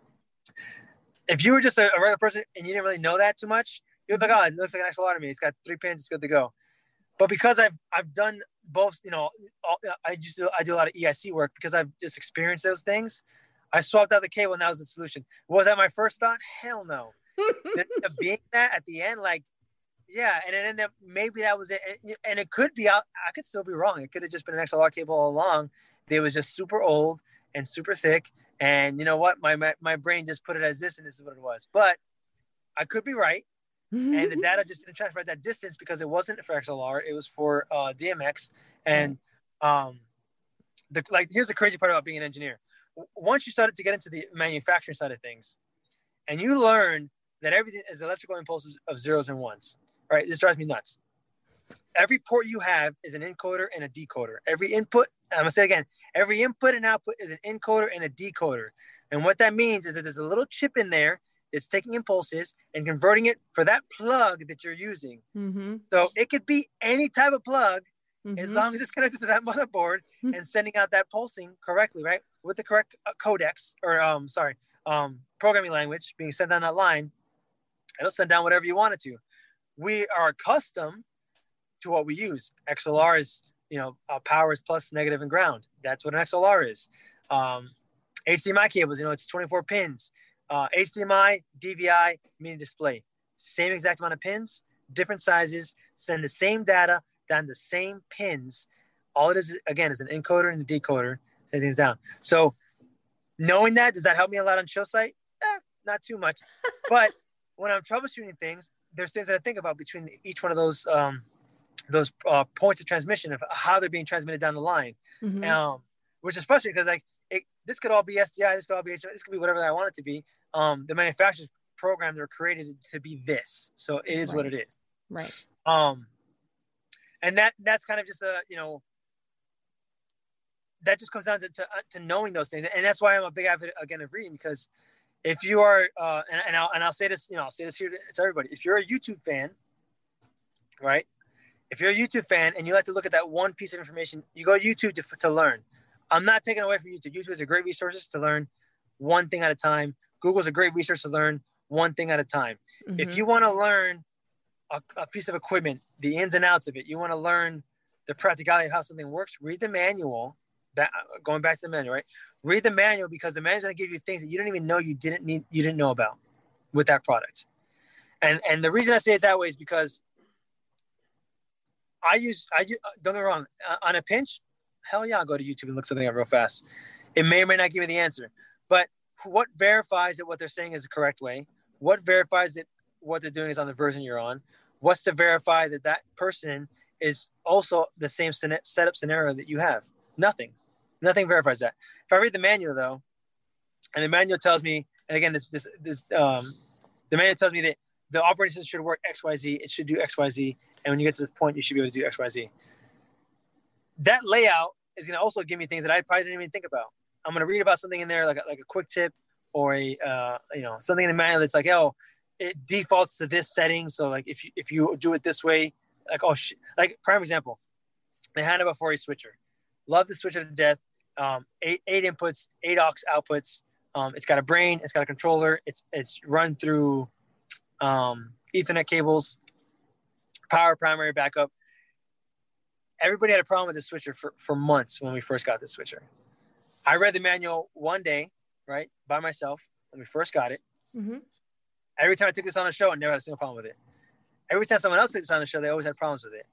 If you were just a, a regular person and you didn't really know that too much, you'd be like, oh, it looks like an X L R to me. It's got three pins. It's good to go. But because I've I've done both, you know, all, I just do, I do a lot of E I C work because I've just experienced those things. I swapped out the cable and that was the solution. Was that my first thought? Hell no. There ended up being that at the end, like, yeah, and it ended up, maybe that was it. And, and it could be out. I could still be wrong. It could have just been an X L R cable all along. It was just super old and super thick. And you know what? My, my my brain just put it as this, and this is what it was. But I could be right. And the data just didn't transfer at that distance because it wasn't for X L R. It was for uh, D M X. And um, the like, here's the crazy part about being an engineer. Once you started to get into the manufacturing side of things, and you learn that everything is electrical impulses of zeros and ones, right? This drives me nuts. Every port you have is an encoder and a decoder. Every input, I'm gonna say it again, every input and output is an encoder and a decoder. And what that means is that there's a little chip in there that's taking impulses and converting it for that plug that you're using. Mm-hmm. So it could be any type of plug, mm-hmm. as long as it's connected to that motherboard mm-hmm. and sending out that pulsing correctly, right? With the correct uh, codecs or, um, sorry, um, programming language being sent down that line, it'll send down whatever you want it to. We are accustomed to what we use. X L R is, you know, uh, power is plus, negative, and ground. That's what an X L R is. Um, H D M I cables, you know, it's twenty-four pins. Uh, H D M I, D V I, mini display. Same exact amount of pins, different sizes, send the same data down the same pins. All it is, again, is an encoder and a decoder, send things down. So knowing that, does that help me a lot on show site? Eh, not too much. But when I'm troubleshooting things, there's things that I think about between each one of those um, those uh, points of transmission of how they're being transmitted down the line, mm-hmm. um, which is frustrating because like it, this could all be S D I, this could all be H D M I, this could be whatever I want it to be. Um, the manufacturers programmed or created it to be this, so it is right. what it is. Right. Um, and that that's kind of just a you know that just comes down to to, to knowing those things, and that's why I'm a big advocate again of reading, because if you are uh, and, and I'll and I'll say this you know I'll say this here to, to everybody, if you're a YouTube fan, right? If you're a YouTube fan and you like to look at that one piece of information, you go to YouTube to, to learn. I'm not taking away from YouTube. YouTube is a great resource to learn one thing at a time. Google's a great resource to learn one thing at a time. Mm-hmm. If you want to learn a, a piece of equipment, the ins and outs of it, you want to learn the practicality of how something works, read the manual. That, going back to the manual, right? Read the manual, because the manual is going to give you things that you didn't even know you didn't need, you didn't know about with that product. And and the reason I say it that way is because I use, I use, don't get me wrong, on a pinch, hell yeah, I'll go to YouTube and look something up real fast. It may or may not give me the answer, but what verifies that what they're saying is the correct way? What verifies that what they're doing is on the version you're on? What's to verify that that person is also the same setup scenario that you have? Nothing. Nothing verifies that. If I read the manual though, and the manual tells me, and again, this, this, this, um, the manual tells me that the operating system should work X Y Z, it should do X Y Z. And when you get to this point, you should be able to do X Y Z. That layout is going to also give me things that I probably didn't even think about. I'm going to read about something in there, like a, like a quick tip or a, uh, you know, something in the manual that's like, oh, it defaults to this setting. So like, if you, if you do it this way, like, oh, sh-. like prime example, the Hannibal four A switcher. Love the switcher to death. Um, eight, eight inputs, eight aux outputs. Um, it's got a brain, it's got a controller. It's, it's run through um, Ethernet cables, power, primary, backup. Everybody had a problem with the switcher for, for months when we first got the switcher. I read the manual one day, right, by myself when we first got it. Mm-hmm. Every time I took this on a show, I never had a single problem with it. Every time someone else took this on the show, they always had problems with it.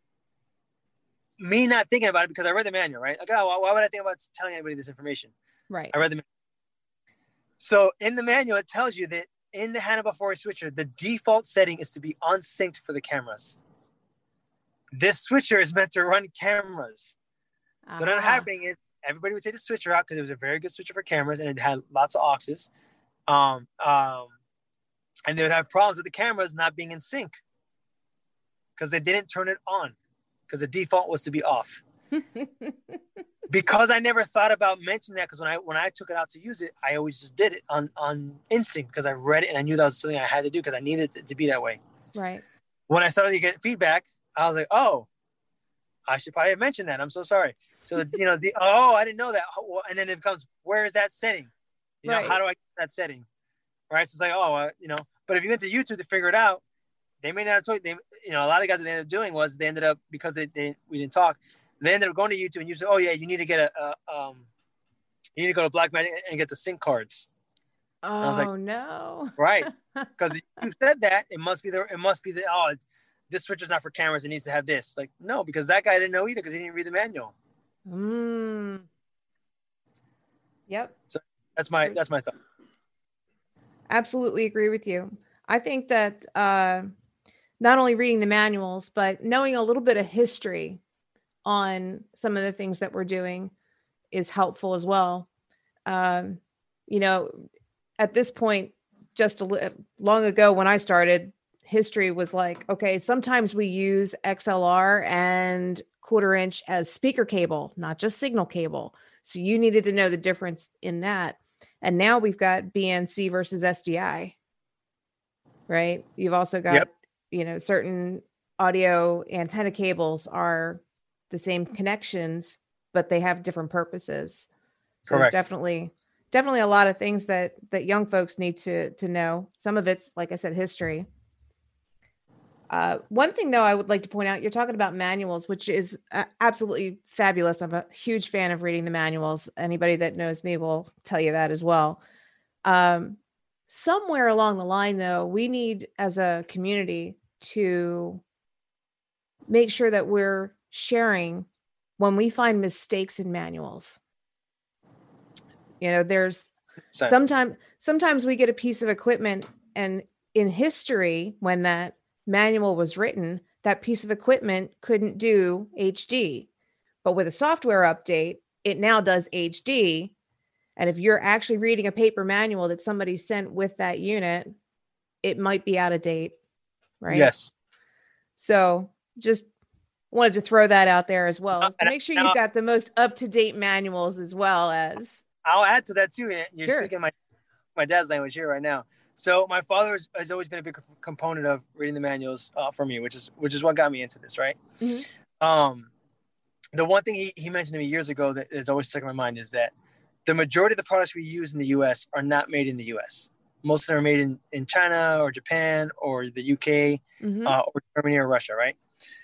Me not thinking about it because I read the manual, right? Like, oh, why would I think about telling anybody this information? Right. I read the manual. So in the manual, it tells you that in the Hannibal four A switcher, the default setting is to be unsynced for the cameras. This switcher is meant to run cameras. Uh-huh. So what ended up happening is everybody would take the switcher out because it was a very good switcher for cameras and it had lots of auxes. Um, um, and they would have problems with the cameras not being in sync because they didn't turn it on because the default was to be off. Because I never thought about mentioning that, because when I when I took it out to use it, I always just did it on, on instinct because I read it and I knew that was something I had to do because I needed it to be that way. Right. When I started to get feedback, I was like, oh, I should probably have mentioned that. I'm so sorry. So, you know, the oh, I didn't know that. And then it becomes, where is that setting? You right. know, how do I get that setting? Right. So it's like, oh, uh, you know, but if you went to YouTube to figure it out, they may not have told you. They, you know, a lot of guys that they ended up doing was they ended up, because they, they we didn't talk, they ended up going to YouTube and you said, oh, yeah, you need to get a, a um, you need to go to Blackmagic and get the sync cards. Oh, I was like, no. Right. Because you said that, it must be the, it must be the, oh, this switcher's not for cameras. It needs to have this. Like, no, because that guy didn't know either because he didn't read the manual. Mm. Yep. So that's my, that's my thought. Absolutely agree with you. I think that uh, not only reading the manuals, but knowing a little bit of history on some of the things that we're doing is helpful as well. Um, you know, at this point, just a li- long ago when I started, history was like, okay, sometimes we use X L R and quarter inch as speaker cable, not just signal cable. So you needed to know the difference in that. And now we've got B N C versus S D I, right? You've also got, yep. you know, certain audio antenna cables are the same connections, but they have different purposes. So Correct. There's definitely, definitely a lot of things that, that young folks need to, to know. Some of it's, like I said, history. Uh, one thing, though, I would like to point out, you're talking about manuals, which is uh, absolutely fabulous. I'm a huge fan of reading the manuals. Anybody that knows me will tell you that as well. Um, somewhere along the line, though, we need, as a community, to make sure that we're sharing when we find mistakes in manuals. You know, there's sometimes, sometimes we get a piece of equipment, and in history, when that manual was written, that piece of equipment couldn't do H D, but with a software update, it now does H D. And if you're actually reading a paper manual that somebody sent with that unit, it might be out of date, right? Yes. So just wanted to throw that out there as well. So make sure you've got the most up-to-date manuals as well as. I'll add to that too. You're sure. speaking my my dad's language here right now. So my father has, has always been a big component of reading the manuals uh, for me, which is which is what got me into this, right? Mm-hmm. Um, the one thing he, he mentioned to me years ago that is always stuck in my mind is that the majority of the products we use in the U S are not made in the U S. Most of them are made in, in China or Japan or the U K mm-hmm. uh, or Germany or Russia, right?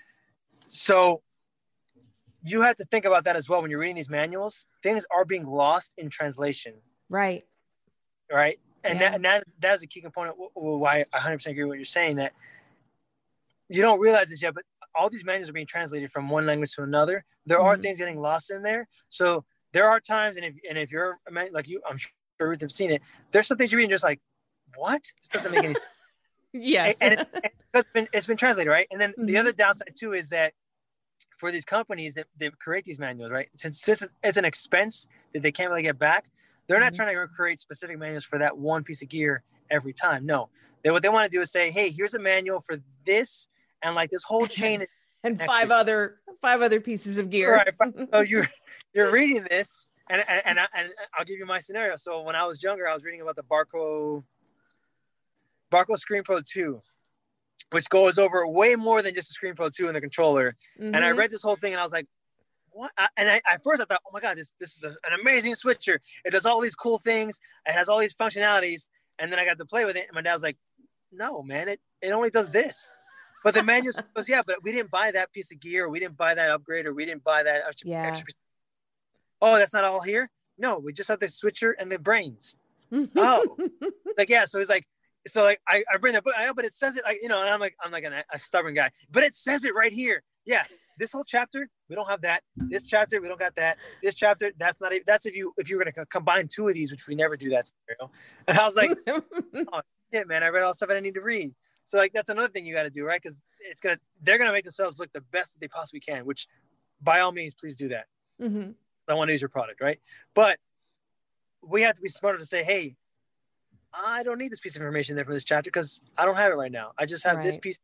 So you have to think about that as well when you're reading these manuals. Things are being lost in translation. Right. Right. And, yeah. that, and that that is a key component why I one hundred percent agree with what you're saying, that you don't realize this yet, but all these manuals are being translated from one language to another. There mm-hmm. are things getting lost in there. So there are times, and if and if you're like you, I'm sure Ruth have seen it, there's some things you're reading just like, what? This doesn't make any sense. Yeah. And, and it, it's, been, it's been translated, right? And then mm-hmm. the other downside too is that for these companies that they create these manuals, right? Since, since it's an expense that they can't really get back, they're not mm-hmm. trying to create specific manuals for that one piece of gear every time. No, they, what they want to do is say, hey, here's a manual for this and like this whole chain. and five other five other pieces of gear. Right. So you're, you're reading this and, and, and, I, and I'll give you my scenario. So when I was younger, I was reading about the Barco, Barco Screen Pro two, which goes over way more than just a Screen Pro two and the controller. Mm-hmm. And I read this whole thing and I was like, what? I, and I, at first I thought, oh my God, this this is a, an amazing switcher. It does all these cool things. It has all these functionalities. And then I got to play with it. And my dad was like, no, man, it, it only does this. But the manual goes, yeah, but we didn't buy that piece of gear. Or we didn't buy that upgrade, or we didn't buy that extra, yeah. extra piece. Oh, that's not all here? No, we just have the switcher and the brains. oh, like, yeah. So he's like, so like, I, I bring the book, I, but it says it, like, you know, and I'm like, I'm like an, a stubborn guy, but it says it right here. Yeah. This whole chapter, we don't have that. This chapter, we don't got that. This chapter, that's not, a, that's if you, if you were going to combine two of these, which we never do that scenario. And I was like, oh shit, man, I read all the stuff I didn't need to read. So like, that's another thing you got to do, right? Because it's going to, they're going to make themselves look the best that they possibly can, which by all means, please do that. Mm-hmm. I want to use your product, right? But we have to be smarter to say, hey, I don't need this piece of information there from this chapter because I don't have it right now. I just have right. this piece.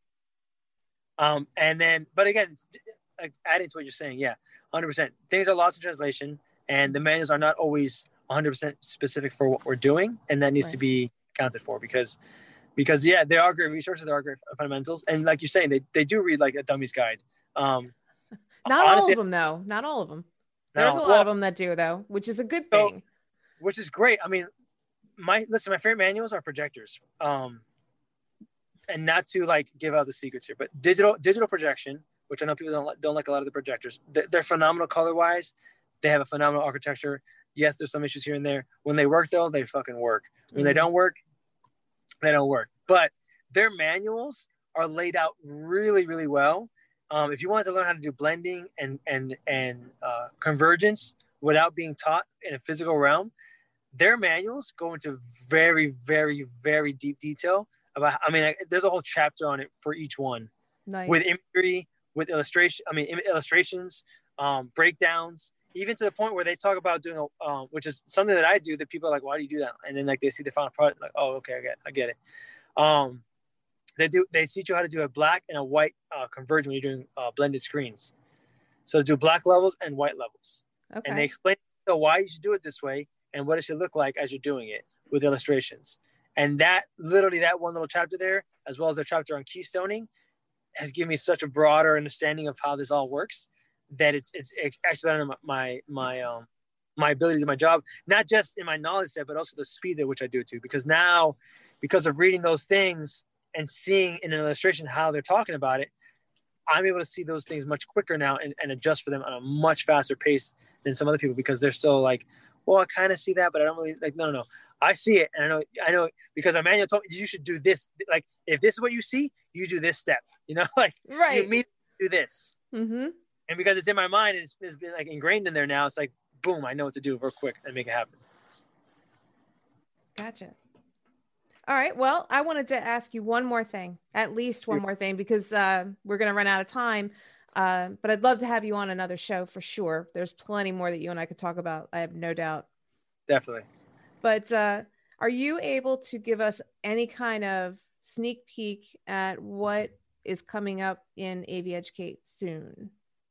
Um, and then, but again, adding to what you're saying, yeah, one hundred percent. Things are lost in translation, and the manuals are not always one hundred percent specific for what we're doing, and that needs right. to be accounted for because, because yeah, there are great resources, there are great fundamentals, and like you're saying, they, they do read like a dummy's guide. Um, not honestly, all of them, though. Not all of them. There's no, a lot well, of them that do, though, which is a good thing. So, which is great. I mean, my listen, my favorite manuals are projectors. Um, and not to like give out the secrets here, but digital digital projection, which I know people don't like, don't like a lot of the projectors. They're, they're phenomenal color wise. They have a phenomenal architecture. Yes, there's some issues here and there. When they work though, they fucking work. When mm-hmm. they don't work, they don't work. But their manuals are laid out really, really well. Um, if you wanted to learn how to do blending and and and uh, convergence without being taught in a physical realm, their manuals go into very, very, very deep detail about. I mean, I, there's a whole chapter on it for each one, nice. With imagery, with illustration. I mean, illustrations, um, breakdowns, even to the point where they talk about doing, a, um, which is something that I do. That people are like, "Why do you do that?" And then like they see the final product, like, "Oh, okay, I get, I get it." Um, They do. They teach you how to do a black and a white uh, conversion when you're doing uh, blended screens. So to do black levels and white levels. Okay. And they explain the why you should do it this way and what it should look like as you're doing it with illustrations. And that literally that one little chapter there, as well as their chapter on keystoning, has given me such a broader understanding of how this all works that it's it's, it's expanded my my my um my ability to do my job, not just in my knowledge set, but also the speed at which I do it too. Because now, because of reading those things and seeing in an illustration how they're talking about it, I'm able to see those things much quicker now and, and adjust for them on a much faster pace than some other people, because they're still like, well, I kind of see that, but I don't really like, no, no, no. I see it. And I know, I know because Emmanuel told me you should do this. Like, if this is what you see, you do this step, you know, like right. you immediately do this. Mm-hmm. And because it's in my mind, and it's, it's been like ingrained in there now. It's like, boom, I know what to do real quick and make it happen. Gotcha. All right. Well, I wanted to ask you one more thing, at least one more thing, because uh, we're going to run out of time. Uh, but I'd love to have you on another show for sure. There's plenty more that you and I could talk about. I have no doubt. Definitely. But uh, are you able to give us any kind of sneak peek at what is coming up in A V Educate soon?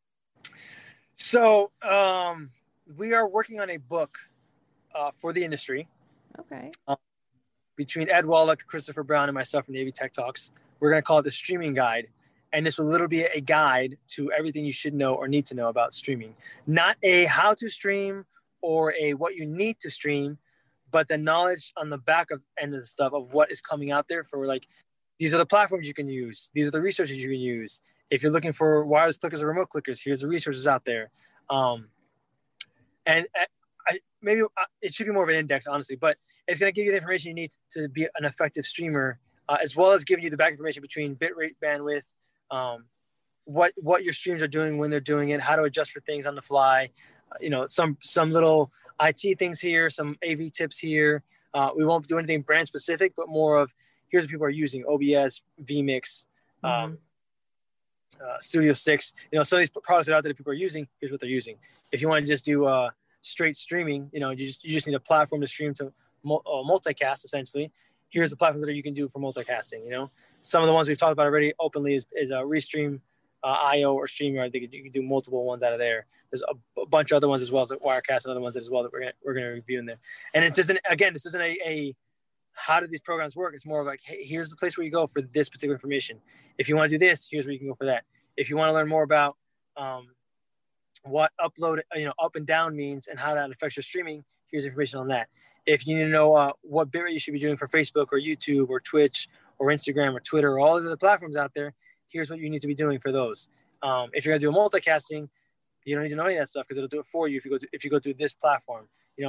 So um, we are working on a book uh, for the industry. Okay. Um, between Ed Wallach, Christopher Brown, and myself from Navy Tech Talks. We're going to call it the Streaming Guide. And this will literally be a guide to everything you should know or need to know about streaming. Not a how to stream or a what you need to stream, but the knowledge on the back of end of the stuff of what is coming out there for, like, these are the platforms you can use. These are the resources you can use. If you're looking for wireless clickers or remote clickers, here's the resources out there. Um, and I, maybe it should be more of an index, honestly, but it's going to give you the information you need to be an effective streamer, uh, as well as giving you the back information between bitrate, bandwidth, um, what what your streams are doing when they're doing it, how to adjust for things on the fly, uh, you know, some some little I T things here, some A V tips here. Uh, we won't do anything brand specific, but more of here's what people are using: O B S, vMix, um, mm-hmm. uh, Studio Six. You know, some of these products that are out there that people are using. Here's what they're using. If you want to just do uh, straight streaming, you know, you just you just need a platform to stream to mul- uh, multicast essentially. Here's the platforms that you can do for multicasting. You know, some of the ones we've talked about already openly is is a uh, Restream, uh, I O or StreamYard. They can, you can do multiple ones out of there. There's a, a bunch of other ones as well as Wirecast and other ones as well that we're gonna, we're going to review in there. And it's just an, again, this isn't a, a how do these programs work? It's more of like, hey, here's the place where you go for this particular information. If you want to do this, here's where you can go for that. If you want to learn more about um, what upload, you know, up and down means and how that affects your streaming, here's information on that. If you need to know uh, what bitrate you should be doing for Facebook or YouTube or Twitch or Instagram or Twitter or all of the platforms out there, here's what you need to be doing for those. Um, if you're going to do a multicasting, you don't need to know any of that stuff because it'll do it for you if you go to, if you go to this platform. You know,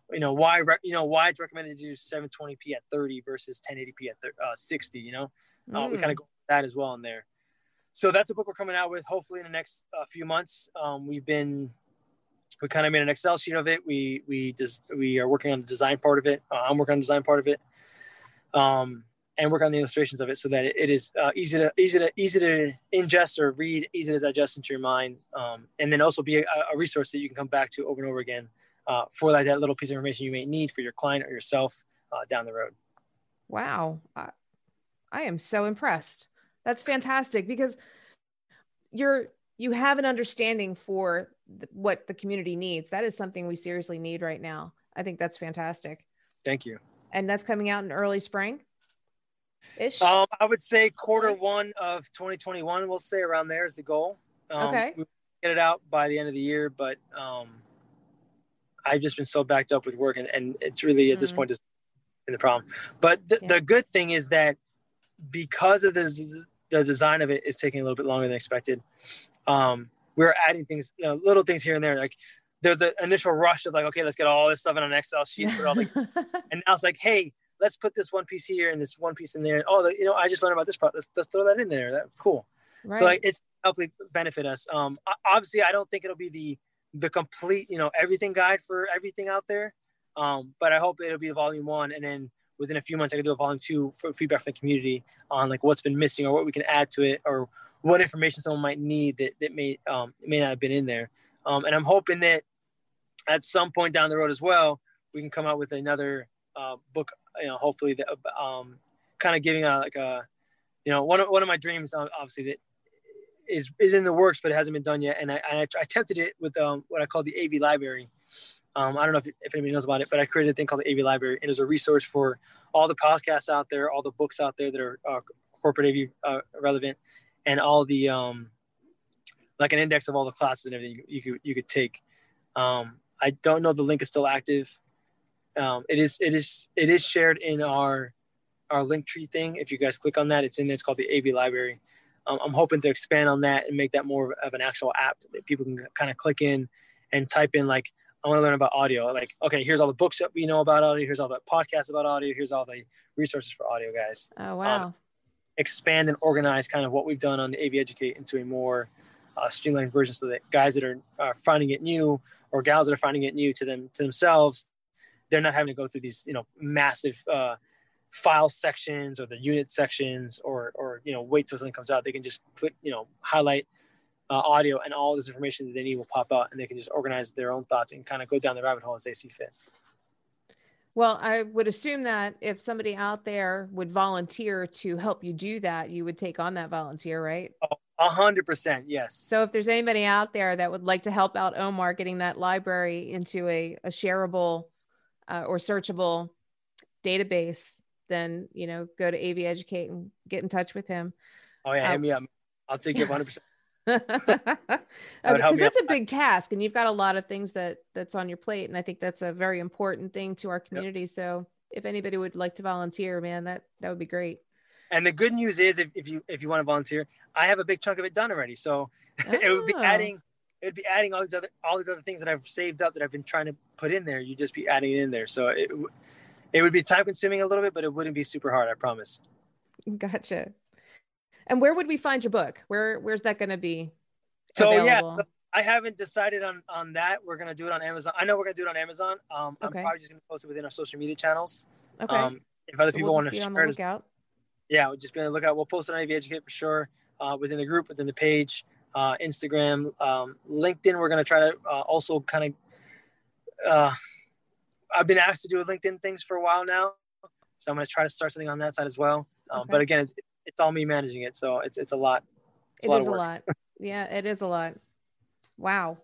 you know, why, you know, why it's recommended to do seven twenty p at thirty versus ten eighty p at uh, sixty, you know, uh, mm. we kind of go with that as well in there. So that's a book we're coming out with hopefully in the next uh, few months. Um, we've been, we kind of made an Excel sheet of it. We, we just, we are working on the design part of it. Uh, I'm working on the design part of it. Um, and work on the illustrations of it so that it, it is uh, easy to easy to easy to ingest or read, easy to digest into your mind, um, and then also be a, a resource that you can come back to over and over again uh, for like that little piece of information you may need for your client or yourself uh, down the road. Wow, I, I am so impressed. That's fantastic because you're you have an understanding for th- what the community needs. That is something we seriously need right now. I think that's fantastic. Thank you. And that's coming out in early spring. Ish? Um, I would say quarter one of twenty twenty-one. We'll say around there is the goal. Um, okay. We'll get it out by the end of the year, but um, I've just been so backed up with work, and, and it's really at this mm-hmm. point just been the problem. But th- yeah. the good thing is that because of the the design of it is taking a little bit longer than expected. Um, we're adding things, you know, little things here and there. Like there's an initial rush of like, okay, let's get all this stuff in an Excel sheet. Put all the, and now it's like, hey. Let's put this one piece here and this one piece in there. Oh, you know, I just learned about this product. Let's, let's throw that in there. That's cool. Right. So like, it's hopefully benefit us. Um, obviously, I don't think it'll be the the complete, you know, everything guide for everything out there. Um, but I hope it'll be volume one, and then within a few months, I can do a volume two for feedback from the community on like what's been missing or what we can add to it or what information someone might need that that may um, may not have been in there. Um, and I'm hoping that at some point down the road as well, we can come out with another uh, book. You know, hopefully, the, um, kind of giving a like a, you know, one of one of my dreams, obviously, that is is in the works, but it hasn't been done yet. And I I, I attempted it with um what I call the A V Library. Um, I don't know if, if anybody knows about it, but I created a thing called the A V Library, and it's a resource for all the podcasts out there, all the books out there that are uh, corporate A V uh, relevant, and all the um like an index of all the classes and everything you, you could you could take. Um, I don't know if the link is still active. Um, it is, it is, it is shared in our, our Linktree thing. If you guys click on that, it's in there. It's called the A V Library. Um, I'm hoping to expand on that and make that more of an actual app that people can kind of click in and type in, like, I want to learn about audio. Like, okay, here's all the books that we know about audio. Here's all the podcasts about audio. Here's all the resources for audio guys. Oh, wow. Um, expand and organize kind of what we've done on the A V Educate into a more uh, streamlined version so that guys that are uh, finding it new or gals that are finding it new to them, to themselves, they're not having to go through these, you know, massive uh, file sections or the unit sections or, or, you know, wait till something comes out. They can just click, you know, highlight uh, audio, and all this information that they need will pop out, and they can just organize their own thoughts and kind of go down the rabbit hole as they see fit. Well, I would assume that if somebody out there would volunteer to help you do that, you would take on that volunteer, right? Oh, a hundred percent. Yes. So if there's anybody out there that would like to help out Omar getting that library into a, a shareable Uh, or searchable database, then, you know, go to A V Educate and get in touch with him. Oh yeah, uh, hit me up. I'll take you one hundred percent. Because that's a big task, and you've got a lot of things that that's on your plate, and I think that's a very important thing to our community. Yep. So if anybody would like to volunteer, man, that that would be great. And the good news is, if, if you if you want to volunteer, I have a big chunk of it done already. So oh. it would be adding. It'd be adding all these other all these other things that I've saved up that I've been trying to put in there. You just be adding it in there. So it it would be time consuming a little bit, but it wouldn't be super hard. I promise. Gotcha. And where would we find your book? Where where's that going to be? So available? yeah, so I haven't decided on on that. We're gonna do it on Amazon. I know we're gonna do it on Amazon. Um, okay. I'm probably just gonna post it within our social media channels. Okay. Um, if other so people we'll want to share it, as, yeah, we'll just be on the lookout. We'll post it on A V Educate for sure. Uh, within the group, within the page. Uh, Instagram, um, LinkedIn. We're going to try to uh, also kind of, uh, I've been asked to do LinkedIn things for a while now. So I'm going to try to start something on that side as well. Um, okay. But again, it's, it's all me managing it. So it's, it's a lot. It's it a lot is of a work. lot. Yeah, it is a lot. Wow.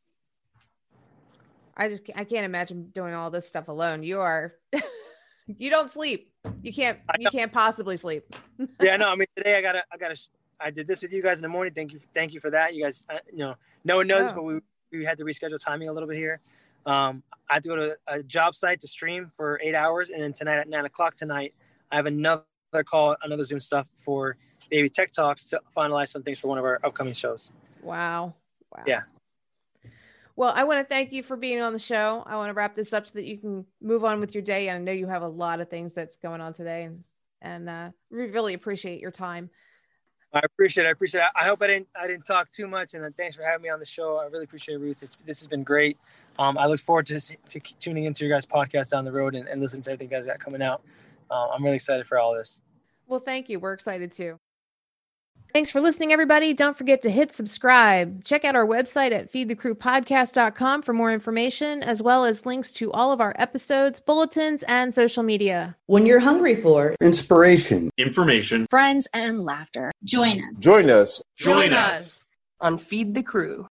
I just, I can't imagine doing all this stuff alone. You are, you don't sleep. You can't, you can't possibly sleep. Yeah, no, I mean, today I gotta, I gotta, I did this with you guys in the morning. Thank you. Thank you for that. You guys, uh, you know, no one knows, oh. but we, we had to reschedule timing a little bit here. Um, I had to go to a job site to stream for eight hours. And then tonight at nine o'clock tonight, I have another call, another Zoom stuff for Baby Tech Talks to finalize some things for one of our upcoming shows. Wow. Wow. Yeah. Well, I want to thank you for being on the show. I want to wrap this up so that you can move on with your day. I know you have a lot of things that's going on today, and, and uh, we really appreciate your time. I appreciate it. I appreciate it. I hope I didn't I didn't talk too much, and thanks for having me on the show. I really appreciate it, Ruth. It's, this has been great. Um, I look forward to, to tuning into your guys' podcast down the road and, and listening to everything you guys got coming out. Uh, I'm really excited for all this. Well, thank you. We're excited too. Thanks for listening, everybody. Don't forget to hit subscribe. Check out our website at feed the crew podcast dot com for more information, as well as links to all of our episodes, bulletins, and social media. When you're hungry for inspiration, information, friends, and laughter, join us. Join us. Join us on Feed the Crew.